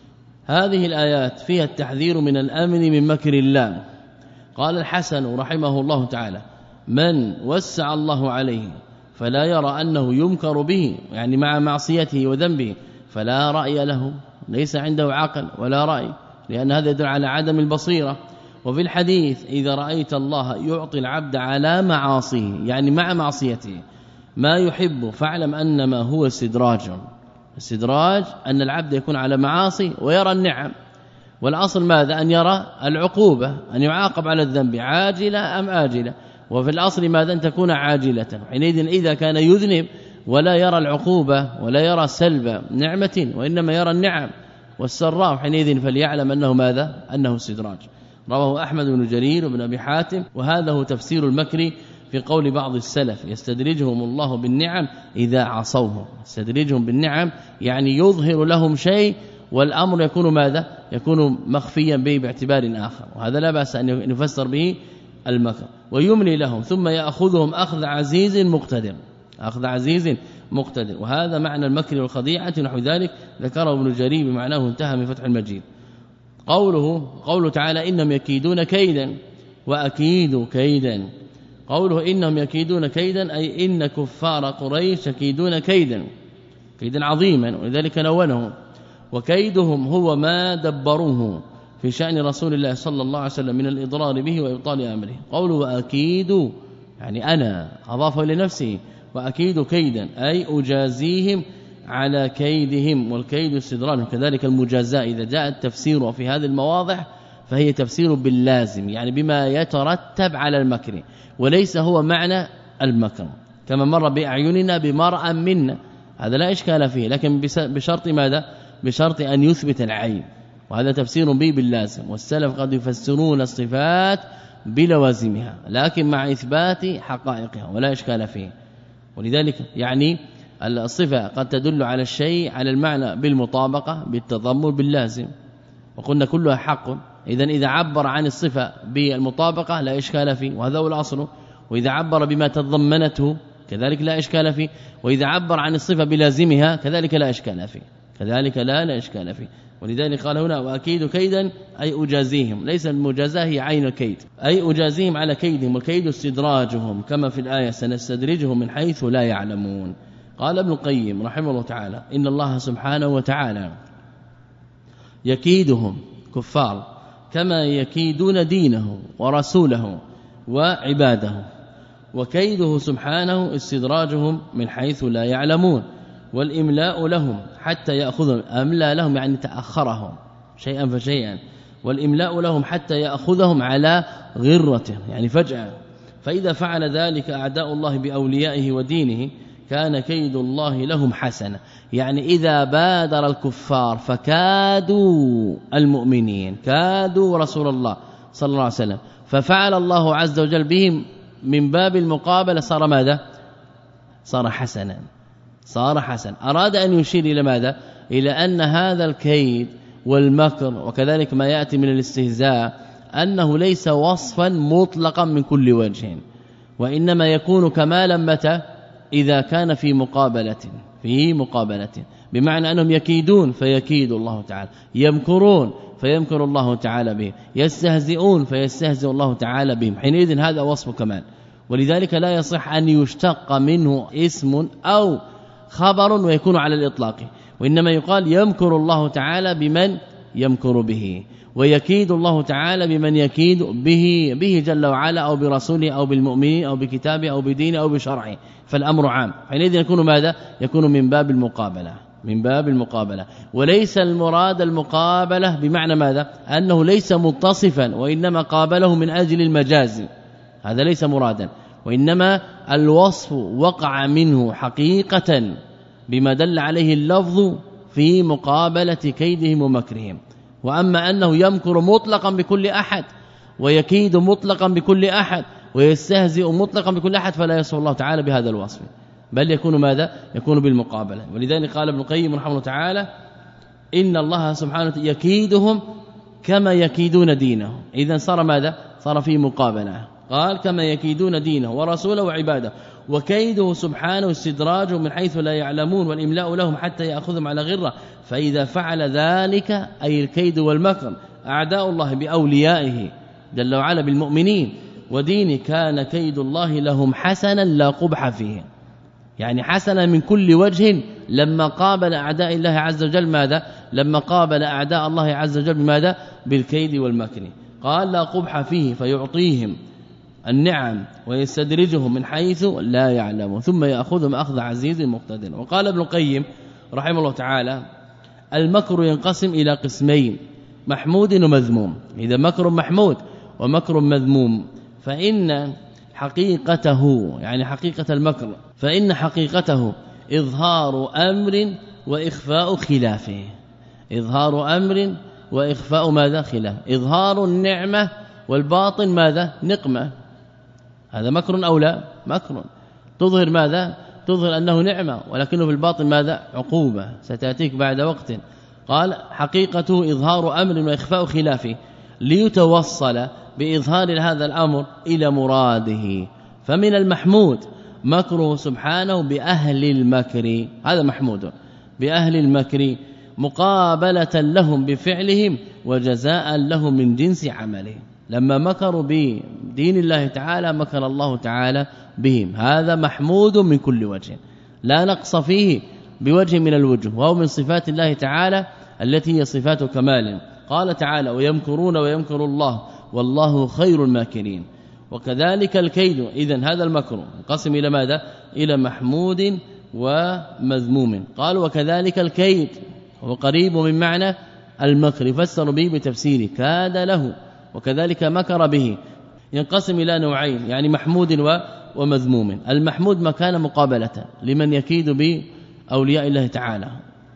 هذه الآيات فيها التحذير من الأمن من مكر الله. قال الحسن رحمه الله تعالى من وسع الله عليه فلا يرى أنه يمكر به، يعني مع معصيته وذنبه، فلا رأي له، ليس عنده عقل ولا رأي، لأن هذا يدل على عدم البصيرة. وفي الحديث إذا رأيت الله يعطي العبد على معاصيه، يعني مع معصيته، ما يحب فاعلم أنما هو استدراج. استدراج أن العبد يكون على معاصي ويرى النعم، والأصل ماذا؟ أن يرى العقوبة، أن يعاقب على الذنب عاجلة أم آجلة، وفي الأصل ماذا؟ أن تكون عاجلة. حينئذ إذا كان يذنب ولا يرى العقوبة ولا يرى سلب نعمة وإنما يرى النعم والسراء، حينئذ فليعلم أنه ماذا؟ أنه استدراج. رواه أحمد بن جرير وابن أبي حاتم. وهذا هو تفسير المكر في قول بعض السلف يستدرجهم الله بالنعم إذا عصوه. يستدرجهم بالنعم يعني يظهر لهم شيء والأمر يكون ماذا؟ يكون مخفيا به باعتبار آخر، وهذا لا بأس أن نفسر به المكر. ويملي لهم ثم يأخذهم أخذ عزيز مقتدر، أخذ عزيز مقتدر، وهذا معنى المكر والخديعة نحو ذلك ذكره ابن جرير بمعناه انتهى من فتح المجيد. قوله قوله تعالى إنهم يكيدون كيدا وأكيد كيدا. قوله إنهم يكيدون كيدا أي إن كفار قريش يكيدون كيدا كيدا عظيما، ولذلك نونه. وكيدهم هو ما دبروه في شأن رسول الله صلى الله عليه وسلم من الإضرار به وإبطال أمره. قوله وأكيد يعني أنا أضافه إلى نفسه، وأكيد كيدا أي أجازيهم على كيدهم، والكيد استدراج. كذلك المجازاة إذا جاء التفسير في هذه المواضع فهي تفسير باللازم، يعني بما يترتب على المكر، وليس هو معنى المكر كما مر بأعيننا بمرأ منا، هذا لا إشكال فيه، لكن بشرط ماذا؟ بشرط أن يثبت العين، وهذا تفسير به باللازم. والسلف قد يفسرون الصفات بلوازمها لكن مع إثبات حقائقها ولا إشكال فيه. ولذلك يعني الصفة قد تدل على الشيء على المعنى بالمطابقة بالتضمن باللازم، وقلنا كلها حق. إذا إذا عبر عن الصفة بالمطابقة لا إشكال فيه وهذا هو الأصل، وإذا عبر بما تضمنته كذلك لا إشكال فيه، وإذا عبر عن الصفة بلازمها كذلك لا إشكال فيه كذلك لا لا إشكال فيه. ولذلك قال هنا وأكيد كيدا أي أجازيهم، ليس المجازاه هي عين الكيد، أي أجازيهم على كيدهم، والكيد استدراجهم كما في الآية سنستدرجهم من حيث لا يعلمون. قال ابن القيم رحمه الله تعالى إن الله سبحانه وتعالى يكيدهم كفار كما يكيدون دينه ورسوله وعباده، وكيده سبحانه استدراجهم من حيث لا يعلمون، والإملاء لهم حتى يأخذهم، أملى لهم يعني تأخرهم شيئا فشيئا، والإملاء لهم حتى يأخذهم على غرته يعني فجأة. فإذا فعل ذلك أعداء الله بأوليائه ودينه كان كيد الله لهم حسنا، يعني إذا بادر الكفار فكادوا المؤمنين كادوا رسول الله صلى الله عليه وسلم ففعل الله عز وجل بهم من باب المقابلة صار ماذا؟ صار حسنا صار حسن. أراد أن يشير إلى ماذا؟ إلى أن هذا الكيد والمكر وكذلك ما يأتي من الاستهزاء أنه ليس وصفا مطلقا من كل وجه، وإنما يكون كمالا متى؟ إذا كان في مقابلة في مقابلة بمعنى أنهم يكيدون فيكيد الله تعالى، يمكرون فيمكر الله تعالى بهم، يستهزئون فيستهزئ الله تعالى بهم، حينئذ هذا وصف كمال. ولذلك لا يصح أن يشتق منه اسم أو خبر ويكون على الإطلاق، وإنما يقال يمكر الله تعالى بمن يمكر به، ويكيد الله تعالى بمن يكيد به به جل وعلا أو برسوله أو بالمؤمنين أو بكتابه أو بدينه أو بشرعه، فالأمر عام. حينئذ يكون ماذا؟ يكون من باب المقابلة من باب المقابلة وليس المراد المقابلة بمعنى ماذا؟ أنه ليس متصفا وإنما قابله من أجل المجاز، هذا ليس مرادا، وإنما الوصف وقع منه حقيقة بما دل عليه اللفظ في مقابلة كيدهم ومكرهم. وأما أنه يمكر مطلقا بكل أحد ويكيد مطلقا بكل أحد ويستهزئ مطلقا بكل أحد فلا يصف الله تعالى بهذا الوصف، بل يكون ماذا؟ يكون بالمقابلة. ولذلك قال ابن القيم رحمه الله تعالى إن الله سبحانه يكيدهم كما يكيدون دينه، إذا صار ماذا؟ صار في مقابلة، قال كما يكيدون دينه ورسوله وعباده، وكيده سبحانه استدراج من حيث لا يعلمون، والإملاء لهم حتى يأخذهم على غرة. فإذا فعل ذلك أي الكيد والمكر أعداء الله بأوليائه جل وعلا بالمؤمنين ودينه كان كيد الله لهم حسنا لا قبح فيه، يعني حسنا من كل وجه لما قابل أعداء الله عز وجل ماذا؟ لما قابل أعداء الله عز وجل بماذا؟ بالكيد والمكر. قال لا قبح فيه فيعطيهم النعم ويستدرجهم من حيث لا يعلمون ثم يأخذهم أخذ عزيز مقتدر. وقال ابن القيم رحمه الله تعالى المكر ينقسم إلى قسمين محمود ومذموم. إذا مكر محمود ومكر مذموم فإن حقيقته يعني حقيقة المكر فإن حقيقته إظهار أمر وإخفاء خلافه، إظهار أمر وإخفاء ماذا؟ خلاف. إظهار النعمة والباطن ماذا؟ نقمة، هذا مكر أو لا؟ مكر. تظهر ماذا؟ تظهر أنه نعمة ولكنه في الباطن ماذا؟ عقوبة ستأتيك بعد وقت. قال حقيقته إظهار أمر وإخفاء خلافه ليتوصل بإظهار هذا الأمر إلى مراده. فمن المحمود مكره سبحانه بأهل المكر، هذا محمود بأهل المكر مقابلة لهم بفعلهم وجزاء لهم من جنس عملهم. لما مكروا بدين الله تعالى مكر الله تعالى بهم، هذا محمود من كل وجه لا نقص فيه بوجه من الوجه، وهو من صفات الله تعالى التي هي صفات كمال. قال تعالى ويمكرون ويمكر الله والله خير الماكرين. وكذلك الكيد، إذن هذا المكر انقسم إلى ماذا؟ إلى محمود ومذموم. قال وكذلك الكيد هو قريب من معنى المكر، يفسر به بتفسيره كاد له، وكذلك مكر به. ينقسم إلى نوعين يعني محمود ومذموم. المحمود ما كان مقابلة لمن يكيد بأولياء الله تعالى.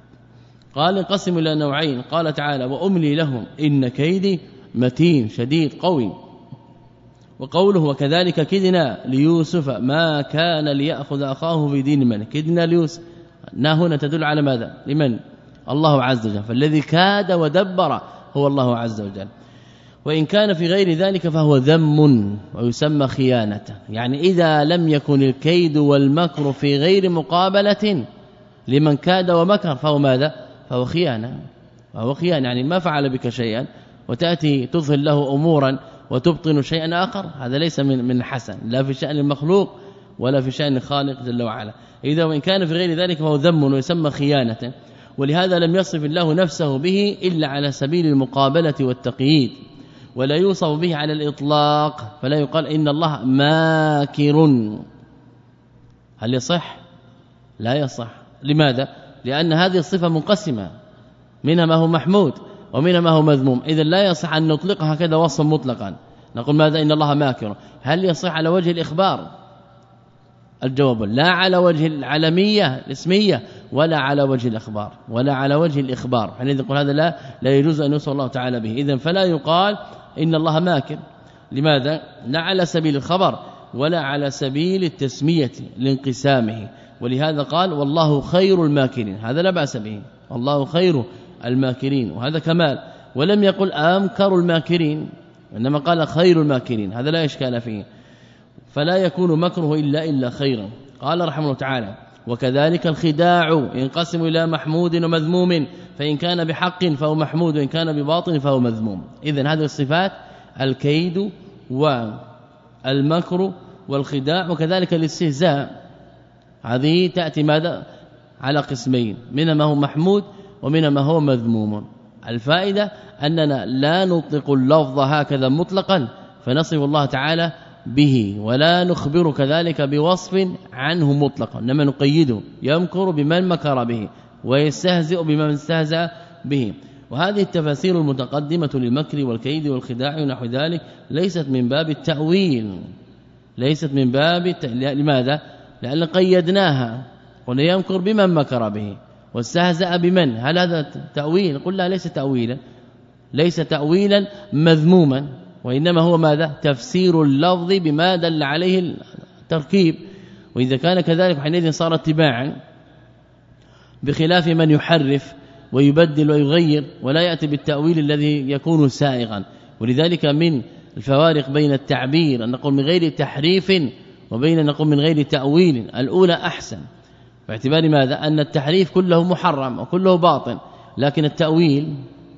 قال انقسم إلى نوعين، قال تعالى وأملي لهم إن كيدي متين شديد قوي. وقوله وكذلك كدنا ليوسف ما كان ليأخذ أخاه في دين الملك. كدنا ليوسف نا هنا تدل على ماذا؟ لمن؟ الله عز وجل. فالذي كاد ودبر هو الله عز وجل. وإن كان في غير ذلك فهو ذم ويسمى خيانة. يعني إذا لم يكن الكيد والمكر في غير مقابلة لمن كاد ومكر فهو ماذا؟ فهو خيانة. فهو خيانة يعني ما فعل بك شيئا وتأتي تظهر له أمورا وتبطن شيئا آخر، هذا ليس من من حسن لا في شأن المخلوق ولا في شأن الخالق جل وعلا. إذا وإن كان في غير ذلك فهو ذم ويسمى خيانة. ولهذا لم يصف الله نفسه به إلا على سبيل المقابلة والتقييد، ولا يوصف به على الإطلاق، فلا يقال إن الله ماكر. هل يصح؟ لا يصح. لماذا؟ لأن هذه الصفة منقسمة، منها ما هو محمود ومنها ما هو مذموم. إذا لا يصح أن نطلقها هكذا وصفا مطلقا نقول ماذا؟ إن الله ماكر. هل يصح على وجه الإخبار؟ الجواب لا على وجه العلمية الاسمية ولا على وجه الإخبار ولا على وجه الإخبار. حينئذ نقول هذا لا لا يجوز أن يوصف الله تعالى به. إذن فلا يقال إن الله ماكر. لماذا؟ لا على سبيل الخبر ولا على سبيل التسمية لانقسامه. ولهذا قال والله خير الماكرين، هذا لا بأس به، الله خير الماكرين وهذا كمال. ولم يقل أمكر الماكرين إنما قال خير الماكرين، هذا لا إشكال فيه. فلا يكون مكره إلا إلا خيرا. قال رحمه الله تعالى وكذلك الخداع ينقسم إلى محمود ومذموم، فإن كان بحق فهو محمود وإن كان بباطل فهو مذموم. إذن هذه الصفات الكيد والمكر والخداع وكذلك الاستهزاء، هذه تأتي ماذا؟ على قسمين، منها ما هو محمود ومنها ما هو مذموم. الفائدة أننا لا نطلق اللفظ هكذا مطلقا فنصف الله تعالى به، ولا نخبر كذلك بوصف عنه مطلقا، انما نقيده، يمكر بمن مكر به ويستهزئ بمن استهزأ به. وهذه التفاسير المتقدمة للمكر والكيد والخداع ونحو ذلك ليست من باب التأويل، ليست من باب الت... لماذا؟ لأن قيدناها، قلنا يمكر بمن مكر به واستهزأ بمن، هل هذا تأويل؟ قلنا ليس تأويلا، ليس تأويلا مذموما، وإنما هو ماذا؟ تفسير اللفظ بما دل عليه التركيب. وإذا كان كذلك حينئذ صار اتباعا، بخلاف من يحرف ويبدل ويغير ولا يأتي بالتأويل الذي يكون سائغا. ولذلك من الفوارق بين التعبير أن نقول من غير تحريف وبين أن نقول من غير تأويل، الأولى أحسن، باعتبار ماذا؟ أن التحريف كله محرم وكله باطل، لكن التأويل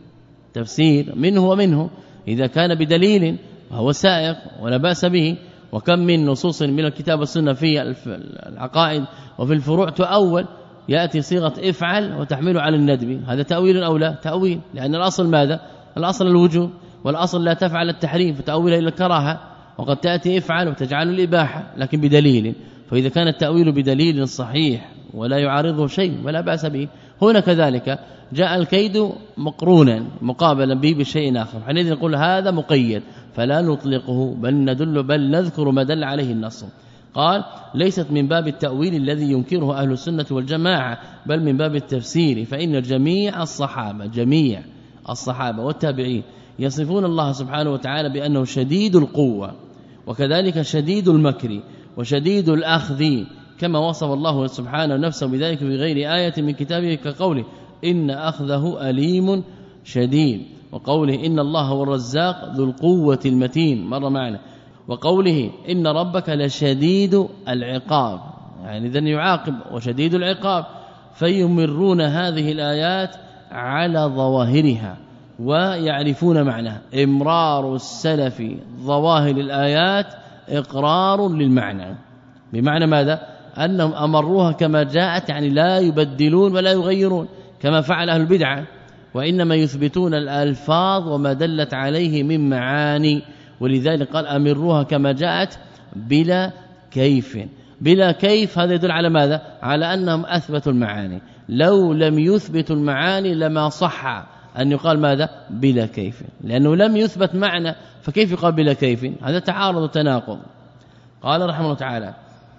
تفسير منه ومنه إذا كان بدليل فهو سائق ولا بأس به. وكم من نصوص من الكتاب والسنة في العقائد وفي الفروع تؤول، يأتي صيغة افعل وتحمله على الندب، هذا تأويل أو لا؟ تأويل، لأن الأصل ماذا؟ الأصل الوجوب، والأصل لا تفعل التحريم فتأويل إلى الكراهة، وقد تأتي افعل وتجعل الإباحة لكن بدليل. فإذا كان التأويل بدليل صحيح ولا يعارضه شيء ولا بأس به. هنا كذلك جاء الكيد مقرونا مقابلا به بشيء آخر، حينئذ نقول هذا مقيد فلا نطلقه بل ندل بل نذكر ما دل عليه النص. قال ليست من باب التأويل الذي ينكره أهل السنة والجماعة، بل من باب التفسير. فإن جميع الصحابة جميع الصحابة والتابعين يصفون الله سبحانه وتعالى بأنه شديد القوة وكذلك شديد المكر وشديد الأخذ، كما وصف الله سبحانه نفسه بذلك في غير آية من كتابه كقوله إن أخذه أليم شديد، وقوله إن الله هو الرزاق ذو القوة المتين مر معنا، وقوله إن ربك لشديد العقاب، يعني ذن يعاقب وشديد العقاب. فيمرون هذه الآيات على ظواهرها ويعرفون معناها. إمرار السلف ظواهر الآيات إقرار للمعنى، بمعنى ماذا؟ أنهم أمروها كما جاءت، يعني لا يبدلون ولا يغيرون كما فعل أهل البدعة، وإنما يثبتون الألفاظ وما دلت عليه من معاني. ولذلك قال أمروها كما جاءت بلا كيف. بلا كيف هذا يدل على ماذا؟ على أنهم أثبتوا المعاني. لو لم يثبتوا المعاني لما صح أن يقال ماذا؟ بلا كيف، لأنه لم يثبت معنى، فكيف يقال بلا كيف؟ هذا تعارض وتناقض. قال رحمه الله تعالى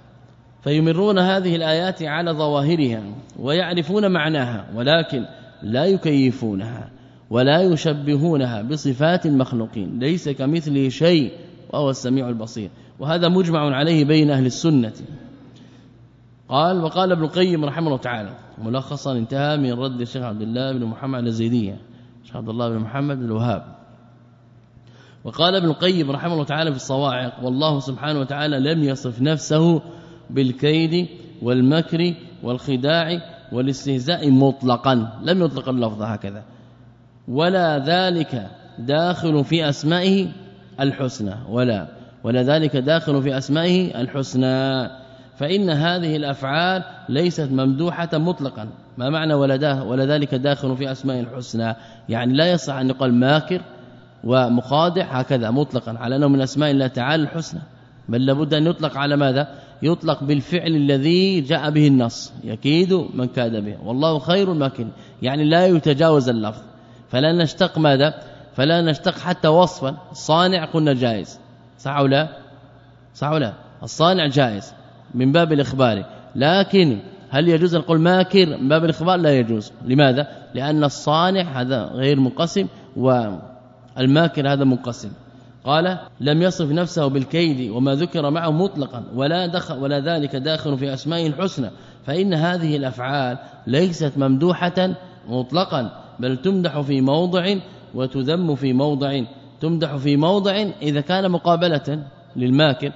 فيمرون هذه الآيات على ظواهرها ويعرفون معناها، ولكن لا يكيفونها ولا يشبهونها بصفات المخلوقين، ليس كمثله شيء وهو السميع البصير، وهذا مجمع عليه بين أهل السنة. قال وقال ابن القيم رحمه الله تعالى ملخصا انتهى من رد الشيخ عبد الله بن محمد الزيدية الشيخ عبد الله بن محمد بن الوهاب. وقال ابن القيم رحمه الله تعالى في الصواعق والله سبحانه وتعالى لم يصف نفسه بالكيد والمكر والخداع والاستهزاء مطلقا، لم يطلق اللفظ هكذا، ولا ذلك داخل في أسمائه الحسنى ولا ولا ذلك داخل في أسمائه الحسنى، فإن هذه الأفعال ليست ممدوحة مطلقا. ما معنى ولا ولا ذلك داخل في أسمائه الحسنى؟ يعني لا يصح أن يقال ماكر ومخادع هكذا مطلقا على أنه من أسماء الله تعالى الحسنى، بل لابد أن يطلق على ماذا؟ يطلق بالفعل الذي جاء به النص، يكيد من كاد به والله خير الماكر، يعني لا يتجاوز اللفظ. فلا نشتق ماذا؟ فلا نشتق حتى وصفا. الصانع قلنا جائز، صح أو لا؟ صح أو لا؟ الصانع جائز من باب الإخبار، لكن هل يجوز أن نقول ماكر من باب الإخبار؟ لا يجوز. لماذا؟ لأن الصانع هذا غير منقسم والماكر هذا منقسم. قال لم يصف نفسه بالكيد وما ذكر معه مطلقا ولا دخل ولا ذلك داخل في أسماء الحسنى، فإن هذه الأفعال ليست ممدوحة مطلقا، بل تمدح في موضع وتذم في موضع. تمدح في موضع إذا كان مقابلة للماكر،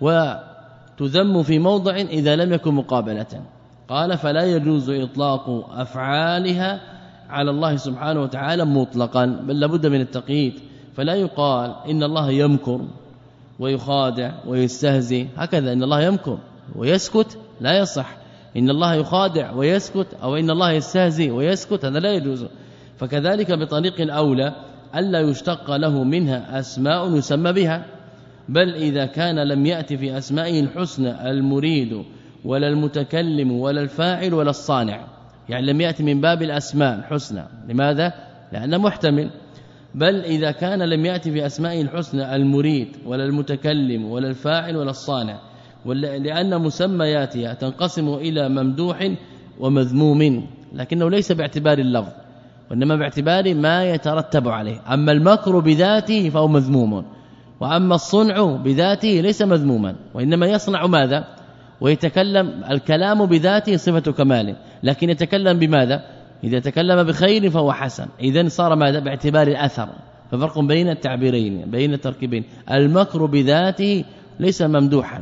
وتذم في موضع إذا لم يكن مقابلة. قال فلا يجوز إطلاق أفعالها على الله سبحانه وتعالى مطلقا، بل لابد من التقييد. فلا يقال إن الله يمكر ويخادع ويستهزئ هكذا، إن الله يمكر ويسكت لا يصح، إن الله يخادع ويسكت أو إن الله يستهزئ ويسكت هذا لا يجوز. فكذلك بطريق الأولى ألا يشتق له منها أسماء يسمى بها، بل إذا كان لم يأتي في أسمائه الحسنى المريد ولا المتكلم ولا الفاعل ولا الصانع، يعني لم يأتي من باب الأسماء الحسنى. لماذا؟ لأنه محتمل. بل إذا كان لم يأتي في أسمائه الحسنى المريد ولا المتكلم ولا الفاعل ولا الصانع، لأن مسمياتها تنقسم إلى ممدوح ومذموم، لكنه ليس باعتبار اللفظ وإنما باعتبار ما يترتب عليه. أما المكر بذاته فهو مذموم، وأما الصنع بذاته ليس مذموما، وإنما يصنع ماذا؟ ويتكلم. الكلام بذاته صفة كمال، لكن يتكلم بماذا؟ إذا تكلم بخير فهو حسن، إذن صار ماذا؟ باعتبار الأثر. ففرق بين التعبيرين بين التركيبين. المكر بذاته ليس ممدوحا،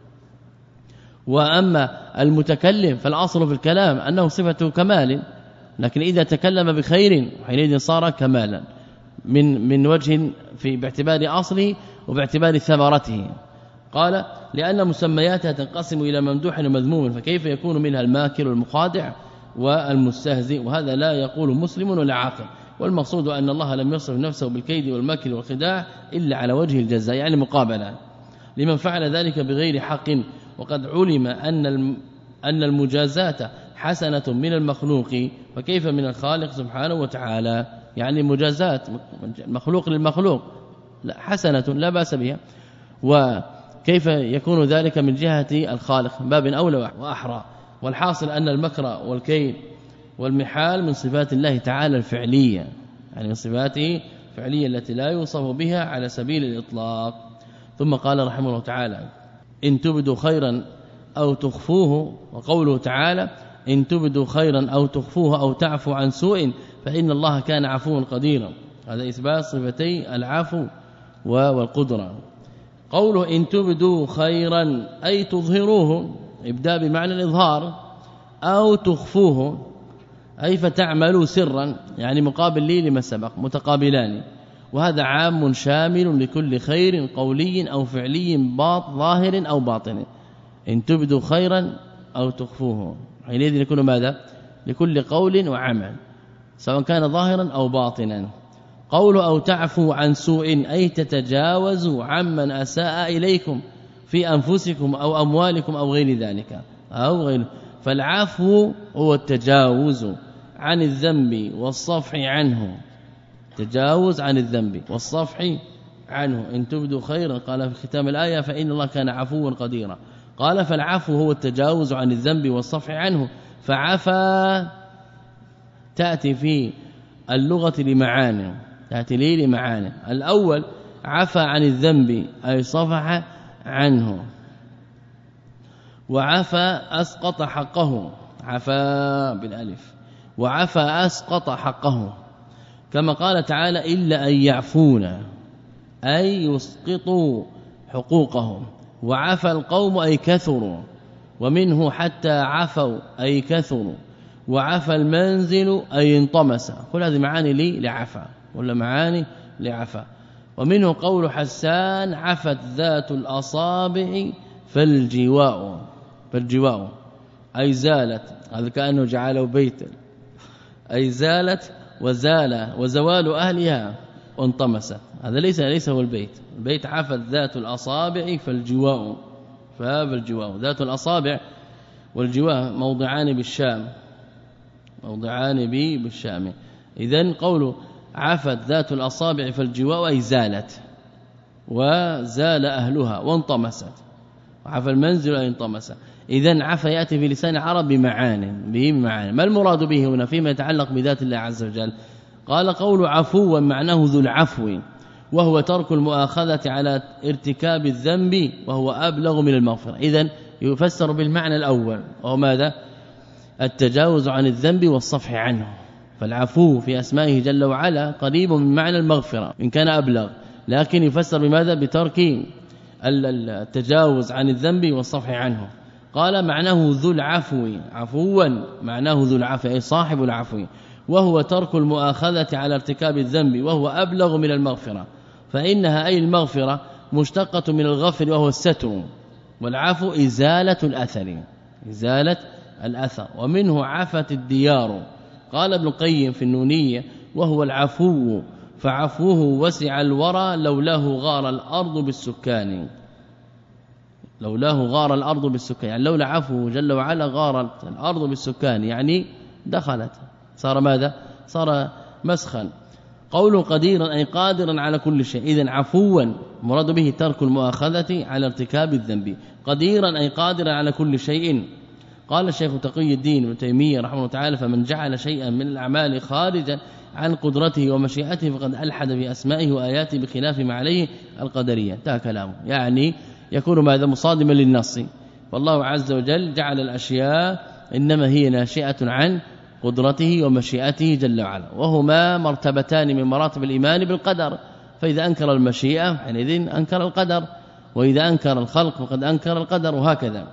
وأما المتكلم فالأصل في الكلام أنه صفة كمال، لكن إذا تكلم بخير حينئذ صار كمالا من من وجه في باعتبار أصله وباعتبار ثمرته. قال لأن مسمياتها تنقسم إلى ممدوح ومذموم، فكيف يكون منها الماكر والمخادع والمستهزئ؟ وهذا لا يقول مسلم ولا عاقل. والمقصود أن الله لم يصف نفسه بالكيد والمكر والخداع إلا على وجه الجزاء، يعني مقابلا لمن فعل ذلك بغير حق. وقد علم أن أن المجازات حسنة من المخلوق، فكيف من الخالق سبحانه وتعالى؟ يعني مجازات مخلوق للمخلوق لا حسنة لا بأس بها، وكيف يكون ذلك من جهة الخالق؟ باب أولى وأحرى. والحاصل أن المكر والكيد والمحال من صفات الله تعالى الفعلية، يعني من صفاته الفعلية التي لا يوصف بها على سبيل الإطلاق. ثم قال رحمه الله تعالى إن تبدوا خيرا أو تخفوه، وقوله تعالى إن تبدوا خيرا أو تخفوه أو تعفو عن سوء فإن الله كان عفوا قديرا. هذا إثبات صفتي العفو والقدرة. قوله إن تبدوا خيرا أي تظهروه، إبداء بمعنى الإظهار، أو تخفوه أي فتعملوا سرا، يعني مقابل لي لما سبق متقابلان. وهذا عام شامل لكل خير قولي أو فعلي باط ظاهر أو باطن. إن تبدوا خيرا أو تخفوه حينئذ يكون ماذا؟ لكل قول وعمل سواء كان ظاهرا أو باطنا. قوله أو تعفو عن سوء أي تتجاوزوا عمن أساء إليكم في أنفسكم أو أموالكم أو غير ذلك أو غير. فالعفو هو التجاوز عن الذنب والصفح عنه، تجاوز عن الذنب والصفح عنه. إن تبدوا خيرا قال في ختام الآية فإن الله كان عفوا قديرا. قال فالعفو هو التجاوز عن الذنب والصفح عنه. فعفا تأتي في اللغة لمعاني، تأتي لي لمعاني. الأول عفى عن الذنب أي صفح عنه. وعفى أسقط حقه، عفى بالالف، وعفى أسقط حقه، كما قال تعالى إلا أن يعفون أي يسقطوا حقوقهم. وعفى القوم أي كثروا، ومنه حتى عفوا أي كثروا. وعفى المنزل أي انطمس، كل هذه معاني لي لعفى ولا معاني لعفى. ومنه قول حسان عفت ذات الأصابع فالجواء، فالجواء أي زالت، هذا كأنه جعله بيتا، أي زالت وزال وزوال أهلها وانطمست، هذا ليس ليس هو البيت. البيت عفت ذات الأصابع فالجواء، فالجواء ذات الأصابع والجواء موضعان بالشام، موضعان بي بالشام. إذن قوله عفت ذات الأصابع فالجواء أي زالت وزال أهلها وانطمست، وعفى المنزل أي انطمس. إذن عفى يأتي في لسان العرب بمعان، بمعان. ما المراد به هنا فيما يتعلق بذات الله عز وجل؟ قال قول عفوا معناه ذو العفو، وهو ترك المؤاخذة على ارتكاب الذنب، وهو أبلغ من المغفرة. إذن يفسر بالمعنى الأول وهو ماذا؟ التجاوز عن الذنب والصفح عنه. فالعفو في أسمائه جل وعلا قريب من معنى المغفرة إن كان أبلغ، لكن يفسر بماذا؟ بترك التجاوز عن الذنب والصفح عنه. قال معناه ذو العفو، عفوا معناه ذو العفو أي صاحب العفو، وهو ترك المؤاخذة على ارتكاب الذنب، وهو أبلغ من المغفرة، فإنها أي المغفرة مشتقة من الغفر وهو الستر، والعفو إزالة الأثر، إزالة الأثر. ومنه عفت الديار. قال ابن القيم في النونية وهو العفو، فعفوه وسع الورى لولاه غار الأرض بالسكان، لولاه غار الأرض بالسكان، يعني لولا عفوه جل وعلا غارت الأرض بالسكان، يعني دخلت، صار ماذا؟ صار مسخا. قوله قديرا أي قادرا على كل شيء، إذن عفوا مراد به ترك المؤاخذة على ارتكاب الذنب، قديرا أي قادرا على كل شيء. قال الشيخ تقي الدين ابن تيمية رحمه الله تعالى فمن جعل شيئا من الأعمال خارجا عن قدرته ومشيئته فقد ألحد بأسمائه وآياته بخلاف ما عليه القدرية. انتهى كلامه، يعني يكون ماذا؟ مصادما للنص. والله عز وجل جعل الأشياء إنما هي ناشئة عن قدرته ومشيئته جل وعلا، وهما مرتبتان من مراتب الإيمان بالقدر. فإذا أنكر المشيئة حينئذ أنكر القدر، وإذا أنكر الخلق فقد أنكر القدر، وهكذا.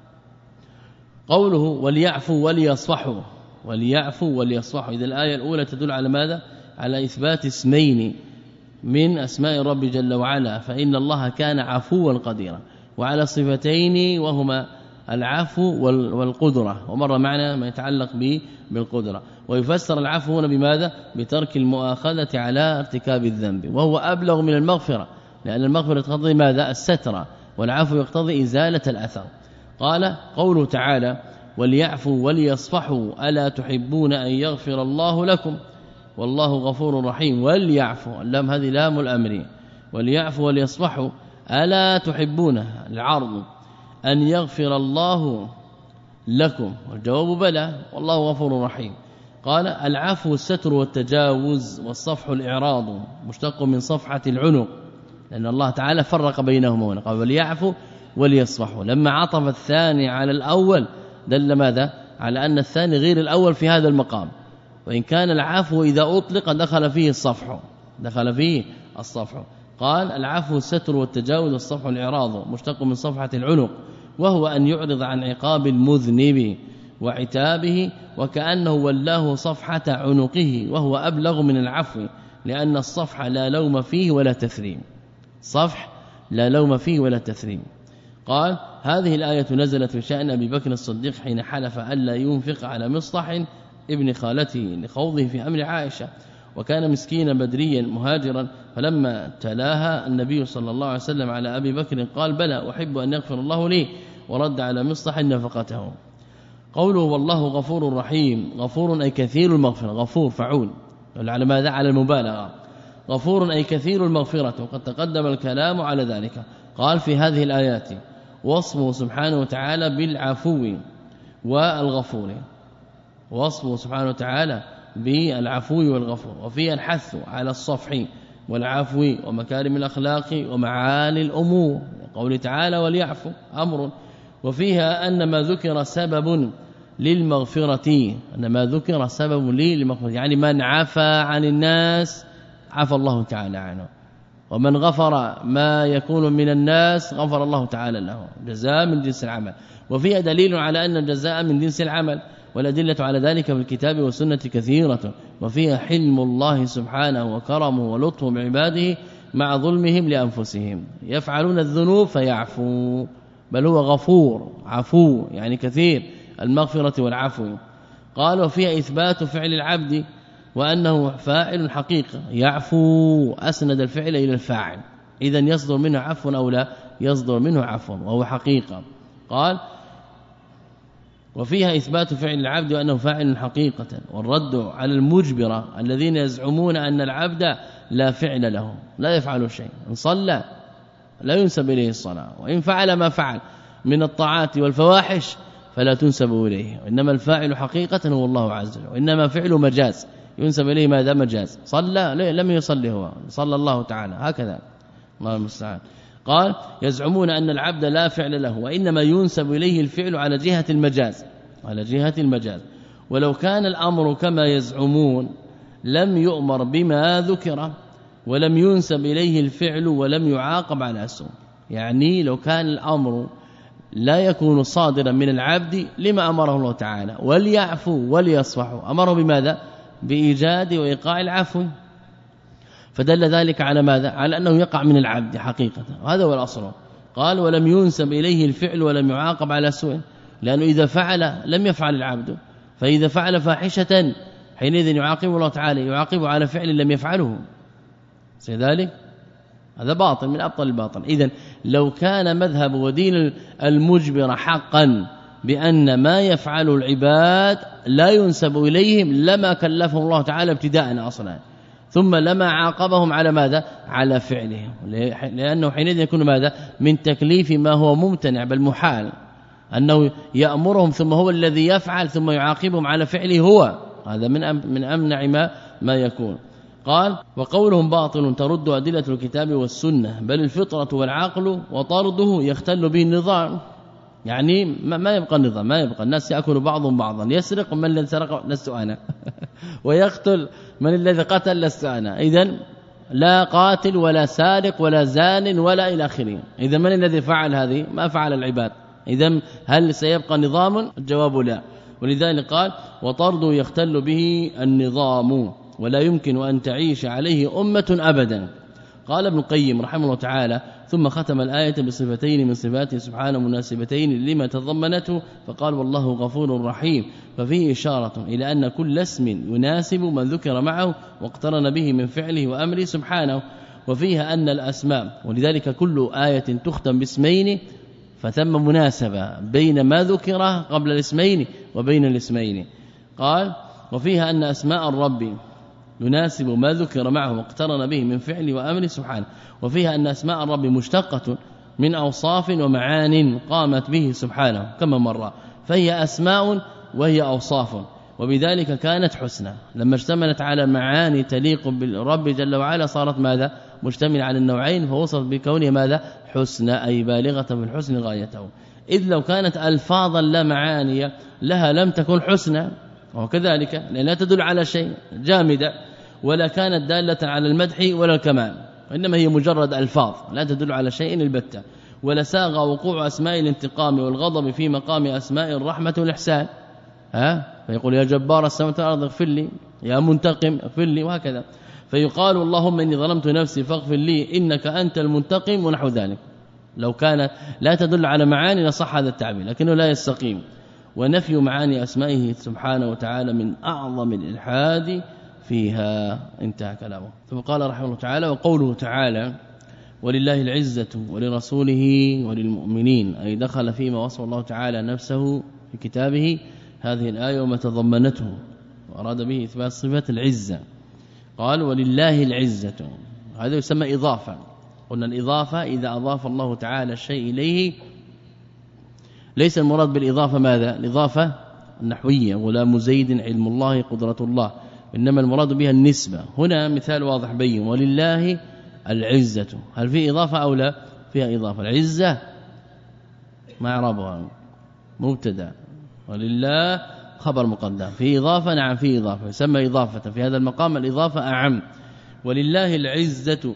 قوله وليعفوا وليصفحوا، وليعفوا وليصفحوا، إذا الآية الأولى تدل على ماذا؟ على إثبات اسمين من أسماء الرب جل وعلا، فإن الله كان عفوا قديرا، وعلى صفتين وهما العفو والقدرة، ومر معنا ما يتعلق به بالقدرة. ويفسر العفو هنا بماذا؟ بترك المؤاخذة على ارتكاب الذنب، وهو أبلغ من المغفرة، لأن المغفرة تقتضي ماذا؟ الستر، والعفو يقتضي إزالة الأثر. قال قوله تعالى وليعفوا وليصفحوا ألا تحبون أن يغفر الله لكم والله غفور رحيم. وليعفوا، اللام هذه لام الأمر، وليعفوا وليصفحوا ألا تحبون العرض أن يغفر الله لكم، والجواب بلى والله غفور رحيم. قال العفو الستر والتجاوز، والصفح الإعراض مشتق من صفحة العنق، لأن الله تعالى فرق بينهما هنا، قال وليعفوا وليصفحوا. لما عطف الثاني على الأول دل ماذا؟ على أن الثاني غير الأول في هذا المقام، وإن كان العفو إذا أطلق دخل فيه الصفح، دخل فيه الصفح. قال العفو الستر والتجاوز والصفح الإعراض مشتق من صفحة العنق، وهو أن يعرض عن عقاب المذنب وعتابه، وكأنه ولاه صفحة عنقه، وهو أبلغ من العفو، لأن الصفح لا لوم فيه ولا تثريم، صفح لا لوم فيه ولا تثريم. قال هذه الآية نزلت في شأن أبي بكر الصديق حين حلف ألا ينفق على مصطح ابن خالته لخوضه في أمر عائشة، وكان مسكينا بدريا مهاجرا، فلما تلاها النبي صلى الله عليه وسلم على أبي بكر قال بلى أحب أن يغفر الله لي، ورد على مصطح نفقته. قوله والله غفور رحيم، غفور أي كثير المغفرة، غفور فعول على ماذا؟ على المبالغة، غفور أي كثير المغفرة، وقد تقدم الكلام على ذلك. قال في هذه الآيات وصفه سبحانه وتعالى بالعفو والغفور، وصفه سبحانه وتعالى بالعفو والغفور، وفيه الحث على الصفح والعفو ومكارم الأخلاق ومعالي الأمور، قوله تعالى وليعفو أمر. وفيها أن ما ذكر سبب للمغفرة، أن ما ذكر سبب للمغفرة، يعني من عفى عن الناس عفى الله تعالى عنه، ومن غفر ما يكون من الناس غفر الله تعالى له، جزاء من جنس العمل. وفيها دليل على أن الجزاء من جنس العمل، والأدلة على ذلك في الكتاب والسنة كثيرة. وفيها حلم الله سبحانه وكرمه ولطفه بعباده مع ظلمهم لأنفسهم، يفعلون الذنوب فيعفو، بل هو غفور عفو يعني كثير المغفرة والعفو. قال وفيها إثبات فعل العبد وأنه فاعل حقيقة، يعفو أسند الفعل إلى الفاعل، إذن يصدر منه عفو أو لا يصدر منه عفو وهو حقيقة. قال وفيها إثبات فعل العبد وأنه فاعل حقيقة، والرد على المجبرة الذين يزعمون أن العبد لا فعل له لا يفعل شيء، إن صلى لا ينسب إليه الصلاة، وإن فعل ما فعل من الطاعات والفواحش فلا تنسب إليه، وإنما الفاعل حقيقة هو الله عز وجل، وإنما فعله مجاز ينسب إليه ماذا مجاز، صلى لم يصلي هو صلى الله تعالى، هكذا الله المستعان. قال يزعمون أن العبد لا فعل له، وإنما ينسب إليه الفعل على جهة المجاز على جهة المجاز. ولو كان الأمر كما يزعمون لم يؤمر بما ذكر ولم ينسب إليه الفعل ولم يعاقب على السوء، يعني لو كان الأمر لا يكون صادرا من العبد لما أمره الله تعالى وليعفو وليصفحوا، أمره بماذا بإيجاد وإيقاع العفو، فدل ذلك على ماذا على أنه يقع من العبد حقيقة، وهذا هو الأصل. قال ولم ينسب إليه الفعل ولم يعاقب على سوء، لأنه إذا فعل لم يفعل العبد، فإذا فعل فاحشة حينئذ يعاقب الله تعالى يعاقب على فعل لم يفعله، سيذلك هذا باطل من أبطل الباطل. إذن لو كان مذهب ودين المجبر حقا بأن ما يفعل العباد لا ينسب إليهم لما كلفهم الله تعالى ابتداء أصلا، ثم لما عاقبهم على ماذا على فعلهم، لأنه حينئذ يكون ماذا من تكليف ما هو ممتنع بل محال، أنه يأمرهم ثم هو الذي يفعل ثم يعاقبهم على فعله هو، هذا من من أمنع ما, ما يكون. قال وقولهم باطل ترد أدلة الكتاب والسنة، بل الفطرة والعقل، وطرده يختل به النظام، يعني ما يبقى النظام، ما يبقى الناس يأكل بعضهم بعضا، يسرق من الذي سرق لست أنا ويقتل من الذي قتل لست أنا، إذن لا قاتل ولا سارق ولا زان ولا إلى آخره، إذا من الذي فعل هذه ما فعل العباد، إذن هل سيبقى نظام؟ الجواب لا. ولذلك قال وطرده يختل به النظام ولا يمكن أن تعيش عليه أمة أبدا. قال ابن القيم رحمه الله تعالى ثم ختم الآية بصفتين من صفاته سبحانه مناسبتين لما تضمنته، فقال والله غفور رحيم، ففيه إشارة إلى أن كل اسم يناسب من ذكر معه واقترن به من فعله وأمره سبحانه، وفيها أن الأسماء، ولذلك كل آية تختم باسمين فثم مناسبة بين ما ذكر قبل الاسمين وبين الاسمين. قال وفيها أن أسماء الرب يناسب ما ذكر معه واقترن به من فعل وأمر سبحانه، وفيها أن أسماء الرب مشتقة من أوصاف ومعان قامت به سبحانه كما مر، فهي أسماء وهي أوصاف، وبذلك كانت حسنى، لما اشتملت على معاني تليق بالرب جل وعلا صارت ماذا مشتمل على النوعين، فوصف بكونه ماذا حسنى أي بالغة في الحسن غايته، إذ لو كانت ألفاظا لا معاني لها لم تكن حسنى، وكذلك لأن لا تدل على شيء جامدة ولا كانت دالة على المدح ولا الكمال، وإنما هي مجرد ألفاظ لا تدل على شيء البتة، ولا ساغ وقوع أسماء الانتقام والغضب في مقام أسماء الرحمة والإحسان، ها فيقول يا جبار السماوات والأرض اغفر لي، يا منتقم اغفر لي، وهكذا، فيقال اللهم إني ظلمت نفسي فاغفر لي إنك أنت المنتقم ونحو ذلك. لو كانت لا تدل على معاني لصح هذا التعبير، لكنه لا يستقيم. ونفي معاني أسمائه سبحانه وتعالى من أعظم الإلحاد فيها. انتهى كلامه. ثم قال رحمه الله تعالى وقوله تعالى ولله العزة ولرسوله وللمؤمنين، أي دخل فيما وصف الله تعالى نفسه في كتابه هذه الآية وما تضمنته، وأراد به إثبات صفة العزة. قال ولله العزة، هذا يسمى إضافة. قلنا الإضافة إذا أضاف الله تعالى الشيء إليه ليس المراد بالإضافة ماذا الإضافة النحوية، غلام زيد علم الله قدرة الله، إنما المراد بها النسبة. هنا مثال واضح بين ولله العزة، هل في إضافة أو لا؟ فيها إضافة. العزة ما إعرابها؟ مبتدا، ولله خبر مقدم. في إضافة؟ نعم في إضافة، يسمى إضافة في هذا المقام. الإضافة أعم. ولله العزة،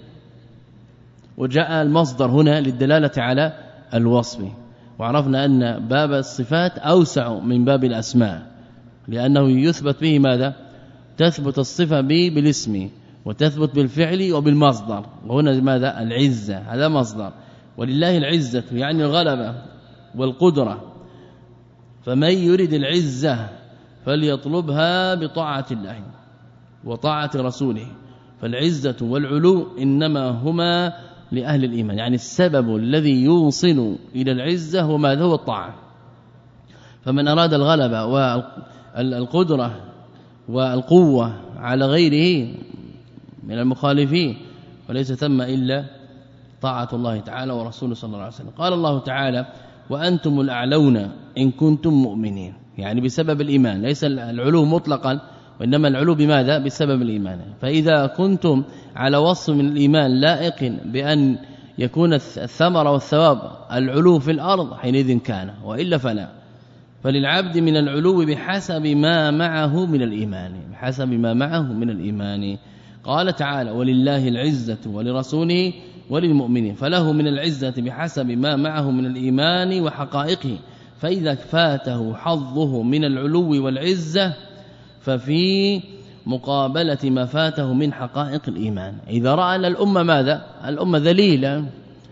وجاء المصدر هنا للدلالة على الوصف. وعرفنا أن باب الصفات أوسع من باب الأسماء، لأنه يثبت به ماذا؟ تثبت الصفة به بالاسم، وتثبت بالفعل وبالمصدر. وهنا ماذا؟ العزة، هذا مصدر. ولله العزة يعني الغلبة والقدرة، فمن يريد العزة فليطلبها بطاعة الله وطاعة رسوله. فالعزة والعلو إنما هما لأهل الإيمان، يعني السبب الذي يوصل إلى العزة هو ماذا؟ هو الطاعة. فمن أراد الغلبة والقدرة والقوة على غيره من المخالفين فليس ثم إلا طاعة الله تعالى ورسوله صلى الله عليه وسلم. قال الله تعالى: وأنتم الأعلون إن كنتم مؤمنين، يعني بسبب الإيمان، ليس العلو مطلقا، وإنما العلو بماذا؟ بسبب الإيمان. فإذا كنتم على وصف من الإيمان لائق بأن يكون الثمر والثواب العلو في الأرض حينئذ كان، وإلا فلا. فللعبد من العلو بحسب ما معه من الإيمان، بحسب ما معه من الإيمان. قال تعالى: ولله العزة ولرسوله وللمؤمنين، فله من العزة بحسب ما معه من الإيمان وحقائقه. فإذا فاته حظه من العلو والعزة ففي مقابلة ما فاته من حقائق الإيمان. إذا رأى أن الأمة ماذا؟ الأمة ذليلة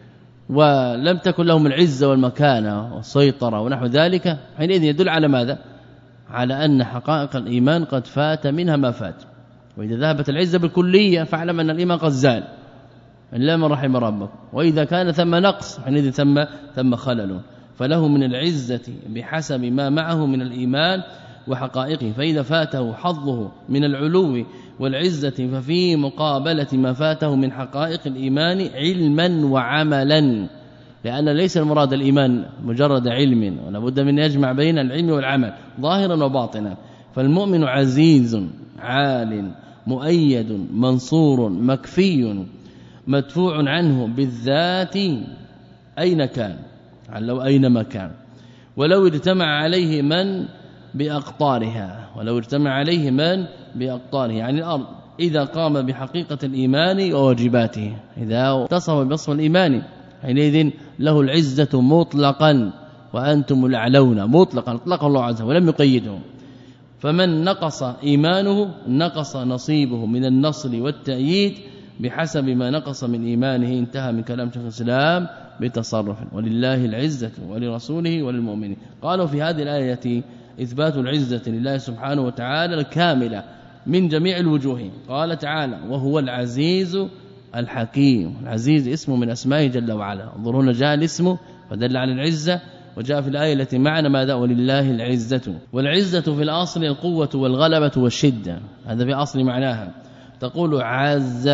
ولم تكن لهم العزة والمكانة والسيطرة ونحو ذلك، حينئذ يدل على ماذا؟ على أن حقائق الإيمان قد فات منها ما فات. وإذا ذهبت العزة بالكلية فاعلم أن الإيمان قد زال إلا من رحم ربك، وإذا كان ثم نقص حينئذ ثم ثم خلل. فله من العزة بحسب ما معه من الإيمان وحقائقه. فإذا فاته حظه من العلو والعزة ففي مقابلة ما فاته من حقائق الإيمان علما وعملا، لأن ليس المراد الإيمان مجرد علم، ولا بد من يجمع بين العلم والعمل ظاهرا وباطنا. فالمؤمن عزيز عال مؤيد منصور مكفي مدفوع عنه بالذات أين كان، لو أينما كان، ولو اجتمع عليه من بأقطارها، ولو اجتمع عليه من بأقطارها يعني الأرض، إذا قام بحقيقة الإيمان وواجباته، إذا اتصف بوصف الإيمان حينئذ له العزة مطلقا. وأنتم الأعلون مطلقا، اطلق الله عز وجل ولم يقيده. فمن نقص إيمانه نقص نصيبه من النصر والتأييد بحسب ما نقص من إيمانه. انتهى من كلام شيخ الإسلام بتصرف. ولله العزة ولرسوله وللمؤمنين. قالوا في هذه الآية إثبات العزة لله سبحانه وتعالى الكاملة من جميع الوجوه. قال تعالى: وهو العزيز الحكيم. العزيز اسمه من أسمائه جل وعلا. انظرون جاء الاسم فدل على العزة، وجاء في الآية التي معنا ماذا؟ ولله العزة. والعزة في الأصل القوة والغلبة والشدة، هذا في أصل معناها. تقول عز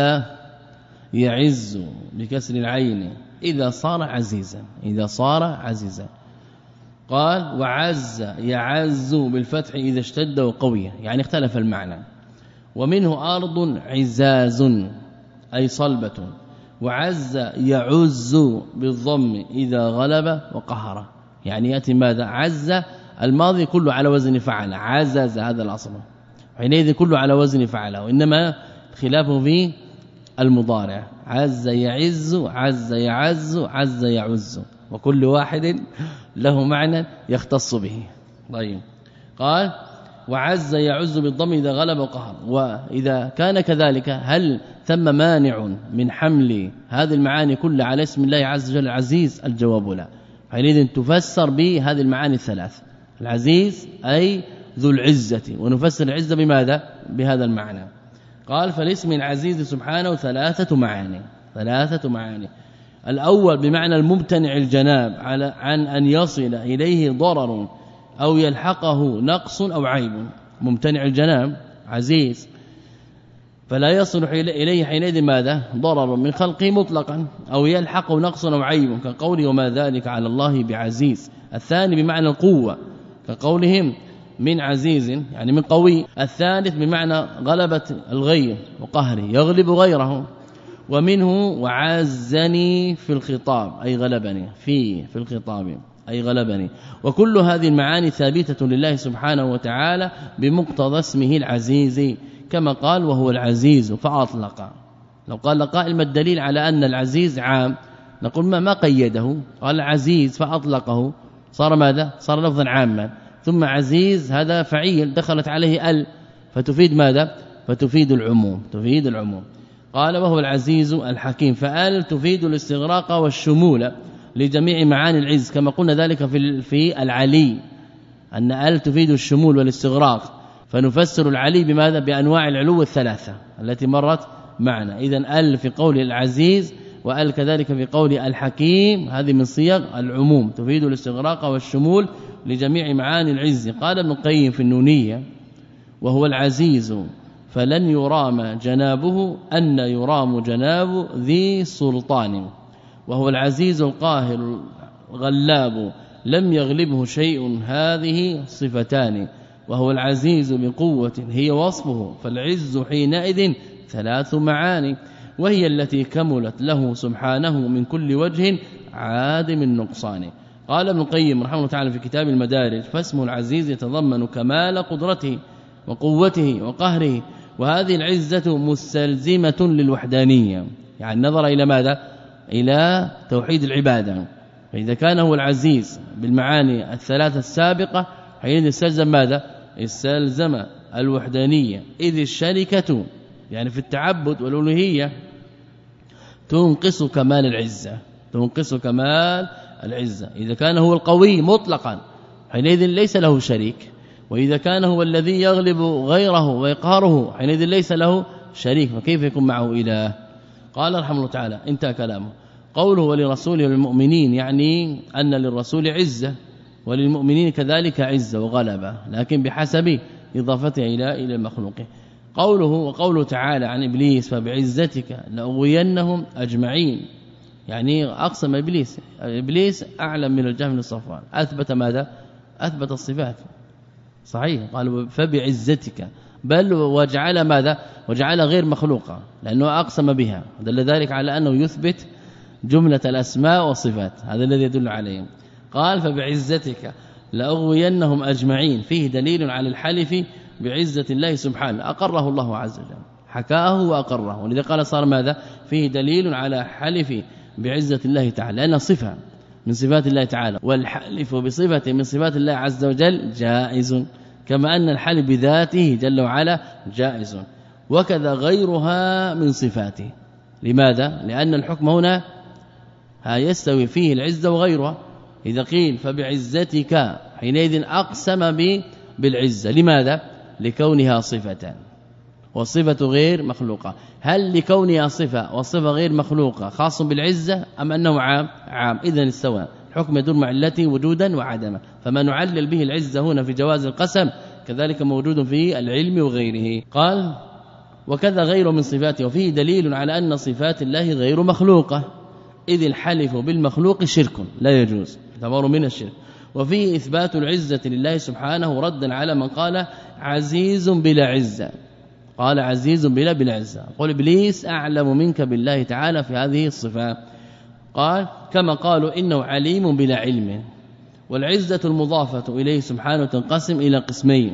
يعز بكسر العين إذا صار عزيزا، إذا صار عزيزا. قال وعز يعز بالفتح إذا اشتد وقوي، يعني اختلف المعنى. ومنه أرض عزاز أي صلبة، وعز يعز بالضم إذا غلب وقهر، يعني يأتي ماذا؟ عز الماضي كله على وزن فعل، عزز هذا الأصل، حينئذ كله على وزن فعل، وإنما خلافه في المضارع. عز يعز عز يعز عز يعز، وكل واحد له معنى يختص به. طيب قال وعز يعز بالضم إذا غلب وقهر. وإذا كان كذلك هل ثم مانع من حمل هذه المعاني كلها على اسم الله عز وجل العزيز؟ الجواب لا. حينئذ تفسر به هذه المعاني الثلاث، العزيز أي ذو العزة، ونفسر العزة بماذا؟ بهذا المعنى. قال فالاسم العزيز سبحانه ثلاثة معاني، ثلاثة معاني. الأول بمعنى الممتنع الجناب على عن أن يصل إليه ضرر أو يلحقه نقص أو عيب. ممتنع الجناب عزيز فلا يصل إليه حينئذ ماذا؟ ضرر من خلقه مطلقا أو يلحقه نقص أو عيب، كقوله وما ذلك على الله بعزيز. الثاني بمعنى القوة، كقولهم من عزيز يعني من قوي. الثالث بمعنى غلبة الغير وقهره يغلب غيره. ومنه وعزني في الخطاب أي غلبني في في الخطاب أي غلبني. وكل هذه المعاني ثابتة لله سبحانه وتعالى بمقتضى اسمه العزيز كما قال وهو العزيز فأطلق. لو قال قائل ما الدليل على أن العزيز عام نقول ما ما قيده قال عزيز فأطلقه صار ماذا صار لفظا عاما. ثم عزيز هذا فعيل دخلت عليه ال فتفيد ماذا فتفيد العموم تفيد العموم. قال وهو العزيز الحكيم فآل تفيد الاستغراق والشمول لجميع معاني العز كما قلنا ذلك في في العلي أن آل تفيد الشمول والاستغراق فنفسر العلي بماذا بانواع العلو الثلاثه التي مرت معنا. اذا ال في قول العزيز وال كذلك في قول الحكيم هذه من صيغ العموم تفيد الاستغراق والشمول لجميع معاني العز. قال ابن القيم في النونية وهو العزيز فلن يرام جنابه أن يرام جناب ذي سلطان وهو العزيز القاهر الغلاب لم يغلبه شيء هذه صفتان وهو العزيز بقوة هي وصفه فالعز حينئذ ثلاث معاني وهي التي كملت له سبحانه من كل وجه عادم النقصان. قال ابن القيم رحمه الله تعالى في كتاب المدارج فاسم العزيز يتضمن كمال قدرته وقوته وقهره وهذه العزة مستلزمة للوحدانية يعني نظر إلى ماذا إلى توحيد العبادة. فإذا كان هو العزيز بالمعاني الثلاثة السابقة حين يستلزم ماذا استلزم الوحدانية إذ الشركة يعني في التعبد والألوهية تنقص كمال العزة تنقص كمال العزة. إذا كان هو القوي مطلقا حينئذ ليس له شريك وإذا كان هو الذي يغلب غيره ويقهره حينئذ ليس له شريك فكيف يكون معه إله. قال رحمه الله تعالى انتهى كلامه. قوله ولرسوله والمؤمنين يعني أن للرسول عزة وللمؤمنين كذلك عزة وغلبة لكن بحسب إضافته إلى إلى المخلوق. قوله وقوله تعالى عن إبليس فبعزتك لأغوينهم أجمعين يعني أقسم إبليس إبليس أعلم من الجهم بن صفوان أثبت ماذا أثبت الصفات صحيح قالوا فبعزتك بل وجعل ماذا وجعل غير مخلوقة لأنه أقسم بها دل ذلك على أنه يثبت جملة الأسماء والصفات هذا الذي يدل عليه. قال فبعزتك لأغوينهم أجمعين فيه دليل على الحلف بعزة الله سبحانه أقره الله عز وجل حكاه وأقره ولذا قال صار ماذا فيه دليل على حلف بعزة الله تعالى لأنها صفة من صفات الله تعالى والحلف بصفة من صفات الله عز وجل جائز كما أن الحلف بذاته جل وعلا جائز وكذا غيرها من صفاته. لماذا لأن الحكم هنا يستوي فيه العزة وغيرها. إذا قيل فبعزتك حينئذ أقسم بالعزة لماذا لكونها صفة والصفة غير مخلوقة. هل لكونها صفة والصفة غير مخلوقة خاص بالعزة أم أنه عام عام إذن استوى الحكم يدور مع التي وجودا وعدما فما نعلل به العزة هنا في جواز القسم كذلك موجود في العلم وغيره. قال وكذا غير من صفاته وفيه دليل على أن صفات الله غير مخلوقة إذ الحلف بالمخلوق شرك لا يجوز يعتبر من الشرك. وفيه إثبات العزة لله سبحانه ردا على من قال عزيز بلا عزة قال عزيز بلا بلا عزة قل إبليس أعلم منك بالله تعالى في هذه الصفات. قال كما قالوا إنه عليم بلا علم. والعزة المضافة إليه سبحانه تنقسم إلى قسمين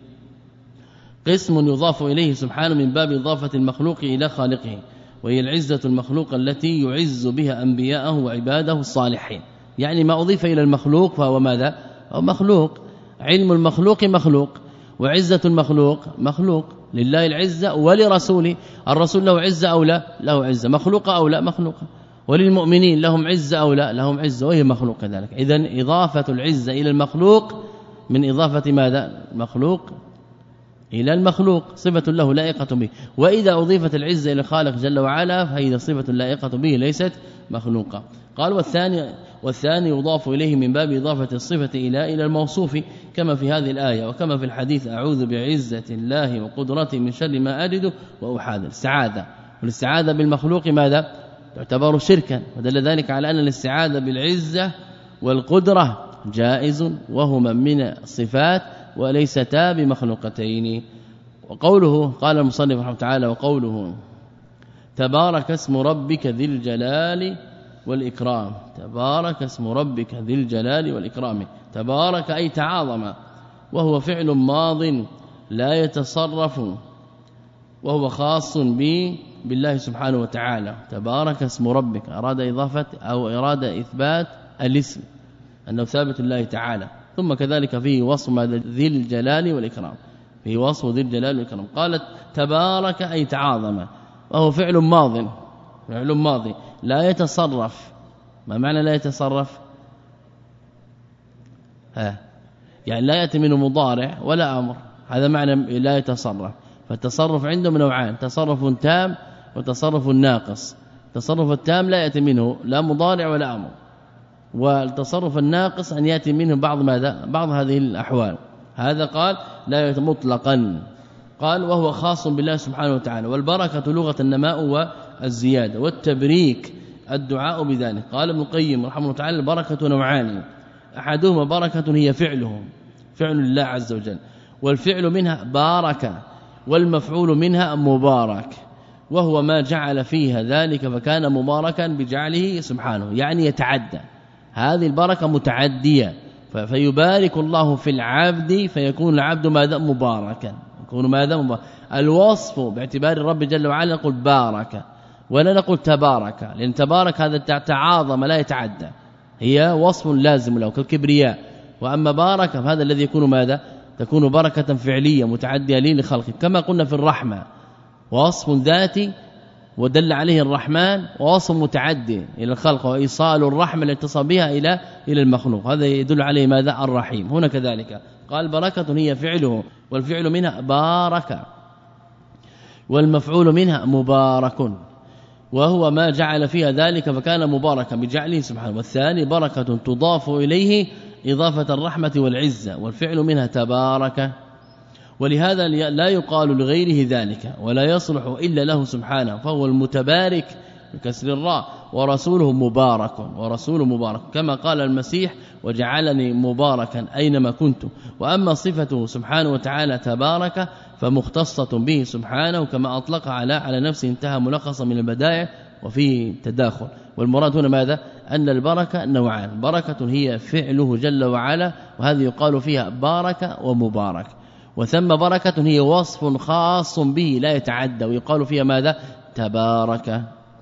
قسم يضاف إليه سبحانه من باب إضافة المخلوق إلى خالقه وهي العزة المخلوقة التي يعز بها أنبياءه وعباده الصالحين يعني ما أضيف إلى المخلوق فهو ماذا أو مخلوق. علم المخلوق مخلوق وعزة المخلوق مخلوق لله العزة ولرسوله الرسول له عزة أو لا له عزة مخلوقة أو لا مخلوقة وللمؤمنين لهم عزة أو لا لهم عزة وهي مخلوق كذلك. إذن إضافة العزة إلى المخلوق من إضافة ماذا مخلوق إلى المخلوق صفة له لائقة به وإذا أضيفت العزة إلى الخالق جل وعلا فهي صفة لائقة به ليست مخلوقة. قال والثاني والثاني يضاف إليه من باب إضافة الصفة إلى إلى الموصوف كما في هذه الآية وكما في الحديث أعوذ بعزة الله وقدرته من شر ما أجد وأحاذر. السعادة والاستعاذة بالمخلوق ماذا تعتبر شركا ودل ذلك على أن الاستعاذة بالعزة والقدرة جائز وهما من الصفات وليستا بمخلوقتين. وقوله قال المصنف رحمه تعالى وقوله تبارك اسم ربك ذي الجلال والإكرام. تبارك اسم ربك ذي الجلال والإكرام. تبارك أي تعاظم، وهو فعل ماض لا يتصرف، وهو خاص به بالله سبحانه وتعالى. تبارك اسم ربك، أراد إضافة أو إراد إثبات الاسم أنه ثابت الله تعالى. ثم كذلك فيه وصف ذي الجلال والإكرام، فيه وصف ذي الجلال والإكرام. قالت تبارك أي تعاظم، وهو فعل ماض فعل ماضي لا يتصرف. ما معنى لا يتصرف؟ ها يعني لا يأتي منه مضارع ولا أمر، هذا معنى لا يتصرف. فالتصرف عندهم نوعان، تصرف تام وتصرف ناقص. التصرف التام لا يأتي منه لا مضارع ولا أمر، والتصرف الناقص أن يأتي منه بعض ماذا بعض هذه الأحوال. هذا قال لا يأتي مطلقا. قال وهو خاص بالله سبحانه وتعالى. والبركة لغة النماء والزيادة، والتبريك الدعاء بذلك. قال ابن القيم رحمه الله تعالى البركة نوعان، أحدهما بركة هي فعله فعل الله عز وجل، والفعل منها بارك، والمفعول منها مبارك، وهو ما جعل فيها ذلك فكان مباركا بجعله سبحانه، يعني يتعدى. هذه البركة متعدية، فيبارك الله في العبد فيكون العبد ماذا مباركا، يكون ماذا مبارك. الوصف باعتبار الرب جل وعلا نقول بارك ولا نقول تبارك، لأن تبارك هذا تعاظم لا يتعدى، هي وصف لازم له كالكبرياء. وأما بارك فهذا الذي يكون ماذا تكون بركة فعلية متعدية لي لخلقه. كما قلنا في الرحمة وصف ذاتي ودل عليه الرحمن، ووصف متعدي إلى الخلق، وإيصال الرحمة التي اتصل بها إلى إلى المخلوق، هذا يدل عليه ماذا الرحيم. هنا كذلك قال بركة هي فعله، والفعل منها بارك، والمفعول منها مبارك، وهو ما جعل فيها ذلك فكان مباركا بجعله سبحانه. والثاني بركة تضاف إليه إضافة الرحمة والعزة، والفعل منها تبارك. ولهذا لا يقال لغيره ذلك ولا يصلح إلا له سبحانه، فهو المتبارك بكسر الراء، ورسوله مبارك، ورسوله مبارك كما قال المسيح وجعلني مباركا أينما كنت. وأما صفته سبحانه وتعالى تبارك فمختصة به سبحانه، كما أطلق على على نفسه انتهى ملخصا من البدائع وفيه تداخل. والمراد هنا ماذا أن البركة نوعان، بركة هي فعله جل وعلا، وهذه يقال فيها بارك ومبارك، وثم بركة هي وصف خاص به لا يتعدى ويقال فيها ماذا تبارك.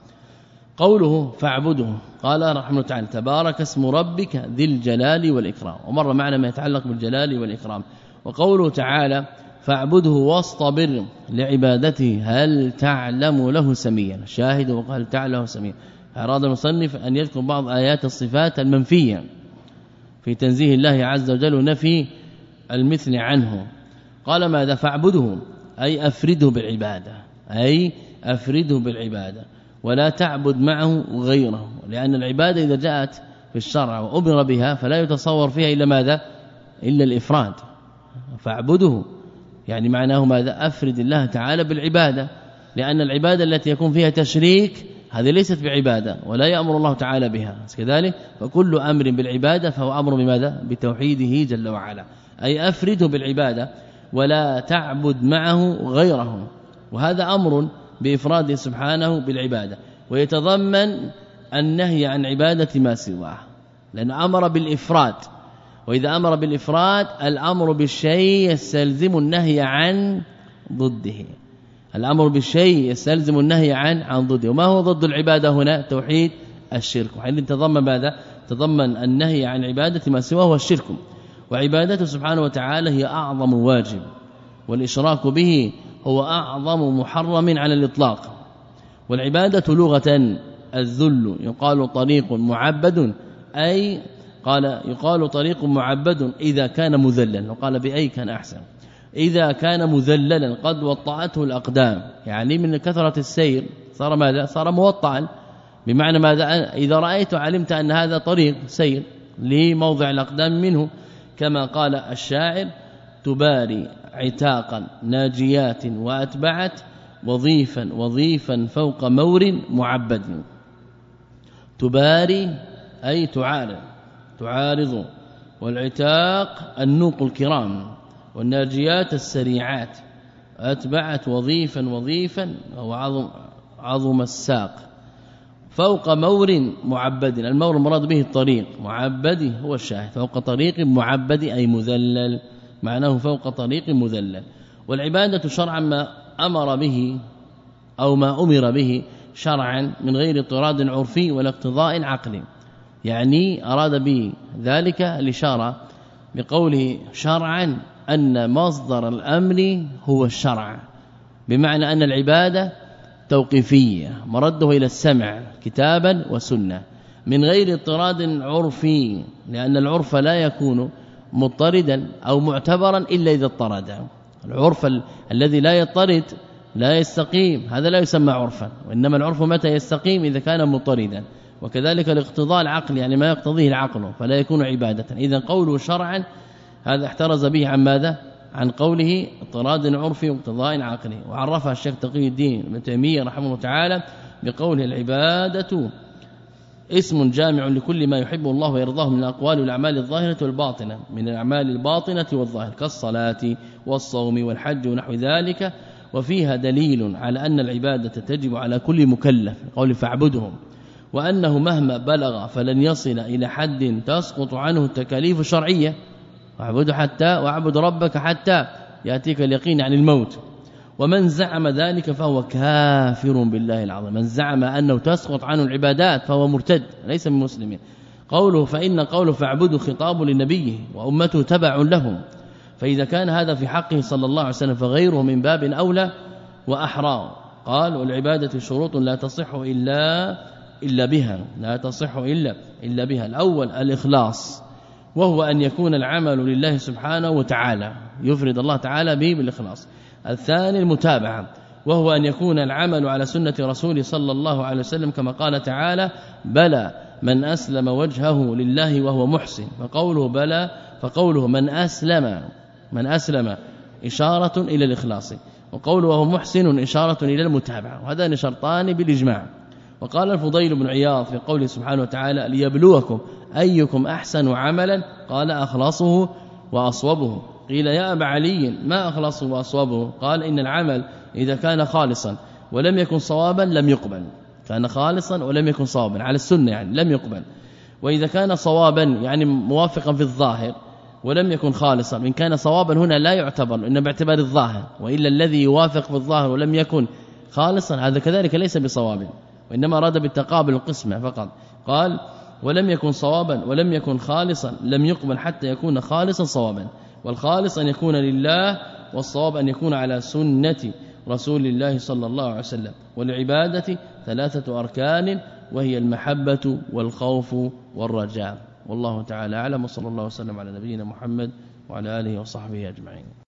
قوله فاعبده، قال رحمه الله تعالى تبارك اسم ربك ذي الجلال والإكرام، ومر معنا ما يتعلق بالجلال والإكرام. وقوله تعالى فاعبده واصطبر لعبادته هل تعلم له سميا، شاهد وقال تعلم سميا. أراد المصنف أن يذكر بعض آيات الصفات المنفية في تنزيه الله عز وجل ونفي المثل عنه. قال ماذا فاعبده أي أفرده بالعبادة، أي أفرده بالعبادة ولا تعبد معه غيره، لأن العبادة إذا جاءت في الشرع وأمر بها فلا يتصور فيها إلا ماذا إلا الإفراد. فاعبده يعني معناه ماذا أفرد الله تعالى بالعبادة، لأن العبادة التي يكون فيها تشريك هذه ليست بعبادة ولا يأمر الله تعالى بها كذلك. فكل أمر بالعبادة فهو أمر بماذا بتوحيده جل وعلا، أي أفرده بالعبادة ولا تعبد معه غيره. وهذا أمر بإفراده سبحانه بالعبادة، ويتضمن النهي عن عبادة ما سواه، لأن أمر بالإفراد، وإذا أمر بالإفراد الأمر بالشيء يستلزم النهي عن ضده، الأمر بالشيء يستلزم النهي عن عن ضده. وما هو ضد العبادة هنا توحيد الشرك، وحين تضمن ماذا تضمن النهي عن عبادة ما سواه هو الشرك. وعبادته سبحانه وتعالى هي أعظم واجب، والإشراك به هو أعظم محرم على الإطلاق. والعبادة لغة الذل، يقال طريق معبد، أي قال يقال طريق معبد إذا كان مذللا، وقال بأي كان أحسن إذا كان مذللا قد وطأته الأقدام، يعني من كثرة السير صار ماذا صار موطئا، بمعنى ماذا إذا رأيت علمت أن هذا طريق سير لموضع الأقدام منه، كما قال الشاعر تباري عتاقا ناجيات وأتبعت وظيفا وظيفا فوق مور معبد. تباري أي تعارض تعارض، والعتاق النوق الكرام، والناجيات السريعات أتبعت وظيفا وظيفا وهو عظم, عظم الساق فوق مور معبد. المور مراد به الطريق، معبد هو الشاهد، فوق طريق معبد أي مذلل، معناه فوق طريق مذلل. والعبادة شرعا ما أمر به أو ما أمر به شرعا من غير اضطراد عرفي ولا اقتضاء عقلي، يعني أراد به ذلك الإشارة بقوله شرعا أن مصدر الأمر هو الشرع، بمعنى أن العبادة توقيفية مرده إلى السمع كتابا وسنة من غير اضطراد عرفي، لأن العرف لا يكون مضطردا أو معتبرا إلا إذا اضطرد. العرف ال... الذي لا يضطرد لا يستقيم، هذا لا يسمى عرفا، وإنما العرف متى يستقيم إذا كان مضطردا. وكذلك الاقتضاء العقل يعني ما يقتضيه العقل فلا يكون عبادة. إذا قوله شرعا هذا احترز به عن ماذا؟ عن قوله اضطراد عرفي واقتضاء عقلي. وعرفها الشيخ تقي الدين ابن تيمية رحمه الله تعالى بقوله العبادة اسم جامع لكل ما يحبه الله ويرضاه من الأقوال والأعمال الظاهرة والباطنة، من الأعمال الباطنة والظاهرة كالصلاة والصوم والحج ونحو ذلك. وفيها دليل على أن العبادة تجب على كل مكلف، قول فاعبدهم، وأنه مهما بلغ فلن يصل إلى حد تسقط عنه التكاليف الشرعية، واعبد حتى واعبد ربك حتى يأتيك اليقين عن الموت. ومن زعم ذلك فهو كافر بالله العظيم، من زعم أنه تسقط عنه العبادات فهو مرتد ليس من مسلمين. قوله فإن قوله فاعبدوا خطاب لنبيه وأمته تبع لهم، فإذا كان هذا في حقه صلى الله عليه وسلم فغيره من باب أولى وأحرى. قال والعبادة شروط لا تصح إلا إلا بها، لا تصح إلا إلا بها. الأول الإخلاص، وهو أن يكون العمل لله سبحانه وتعالى، يفرد الله تعالى به بالإخلاص. الثاني المتابعة، وهو أن يكون العمل على سنة رسوله صلى الله عليه وسلم كما قال تعالى بلى من أسلم وجهه لله وهو محسن. فقوله بلى فقوله من أسلم من أسلم إشارة إلى الإخلاص، وقوله وهو محسن إشارة إلى المتابعة، وهذان شرطان بالإجماع. وقال الفضيل بن عياض في قوله سبحانه وتعالى ليبلوكم أيكم أحسن عملا، قال أخلصه وأصوبه. قيل يا أبا علي ما أخلصه وأصوبه؟ قال إن العمل إذا كان خالصا ولم يكن صوابا لم يقبل، كان خالصا ولم يكن صوابا على السنة يعني لم يقبل. وإذا كان صوابا يعني موافقا في الظاهر ولم يكن خالصا، من كان صوابا هنا لا يعتبر إن باعتبار الظاهر، وإلا الذي يوافق في الظاهر ولم يكن خالصا هذا كذلك ليس بصواب، وإنما أراد بالتقابل القسمة فقط. قال ولم يكن صوابا ولم يكن خالصا لم يقبل حتى يكون خالصا صوابا، والخالص أن يكون لله، والصواب أن يكون على سنة رسول الله صلى الله عليه وسلم. والعبادة ثلاثة أركان، وهي المحبة والخوف والرجاء. والله تعالى أعلم، وصلى الله وسلم على نبينا محمد وعلى آله وصحبه أجمعين.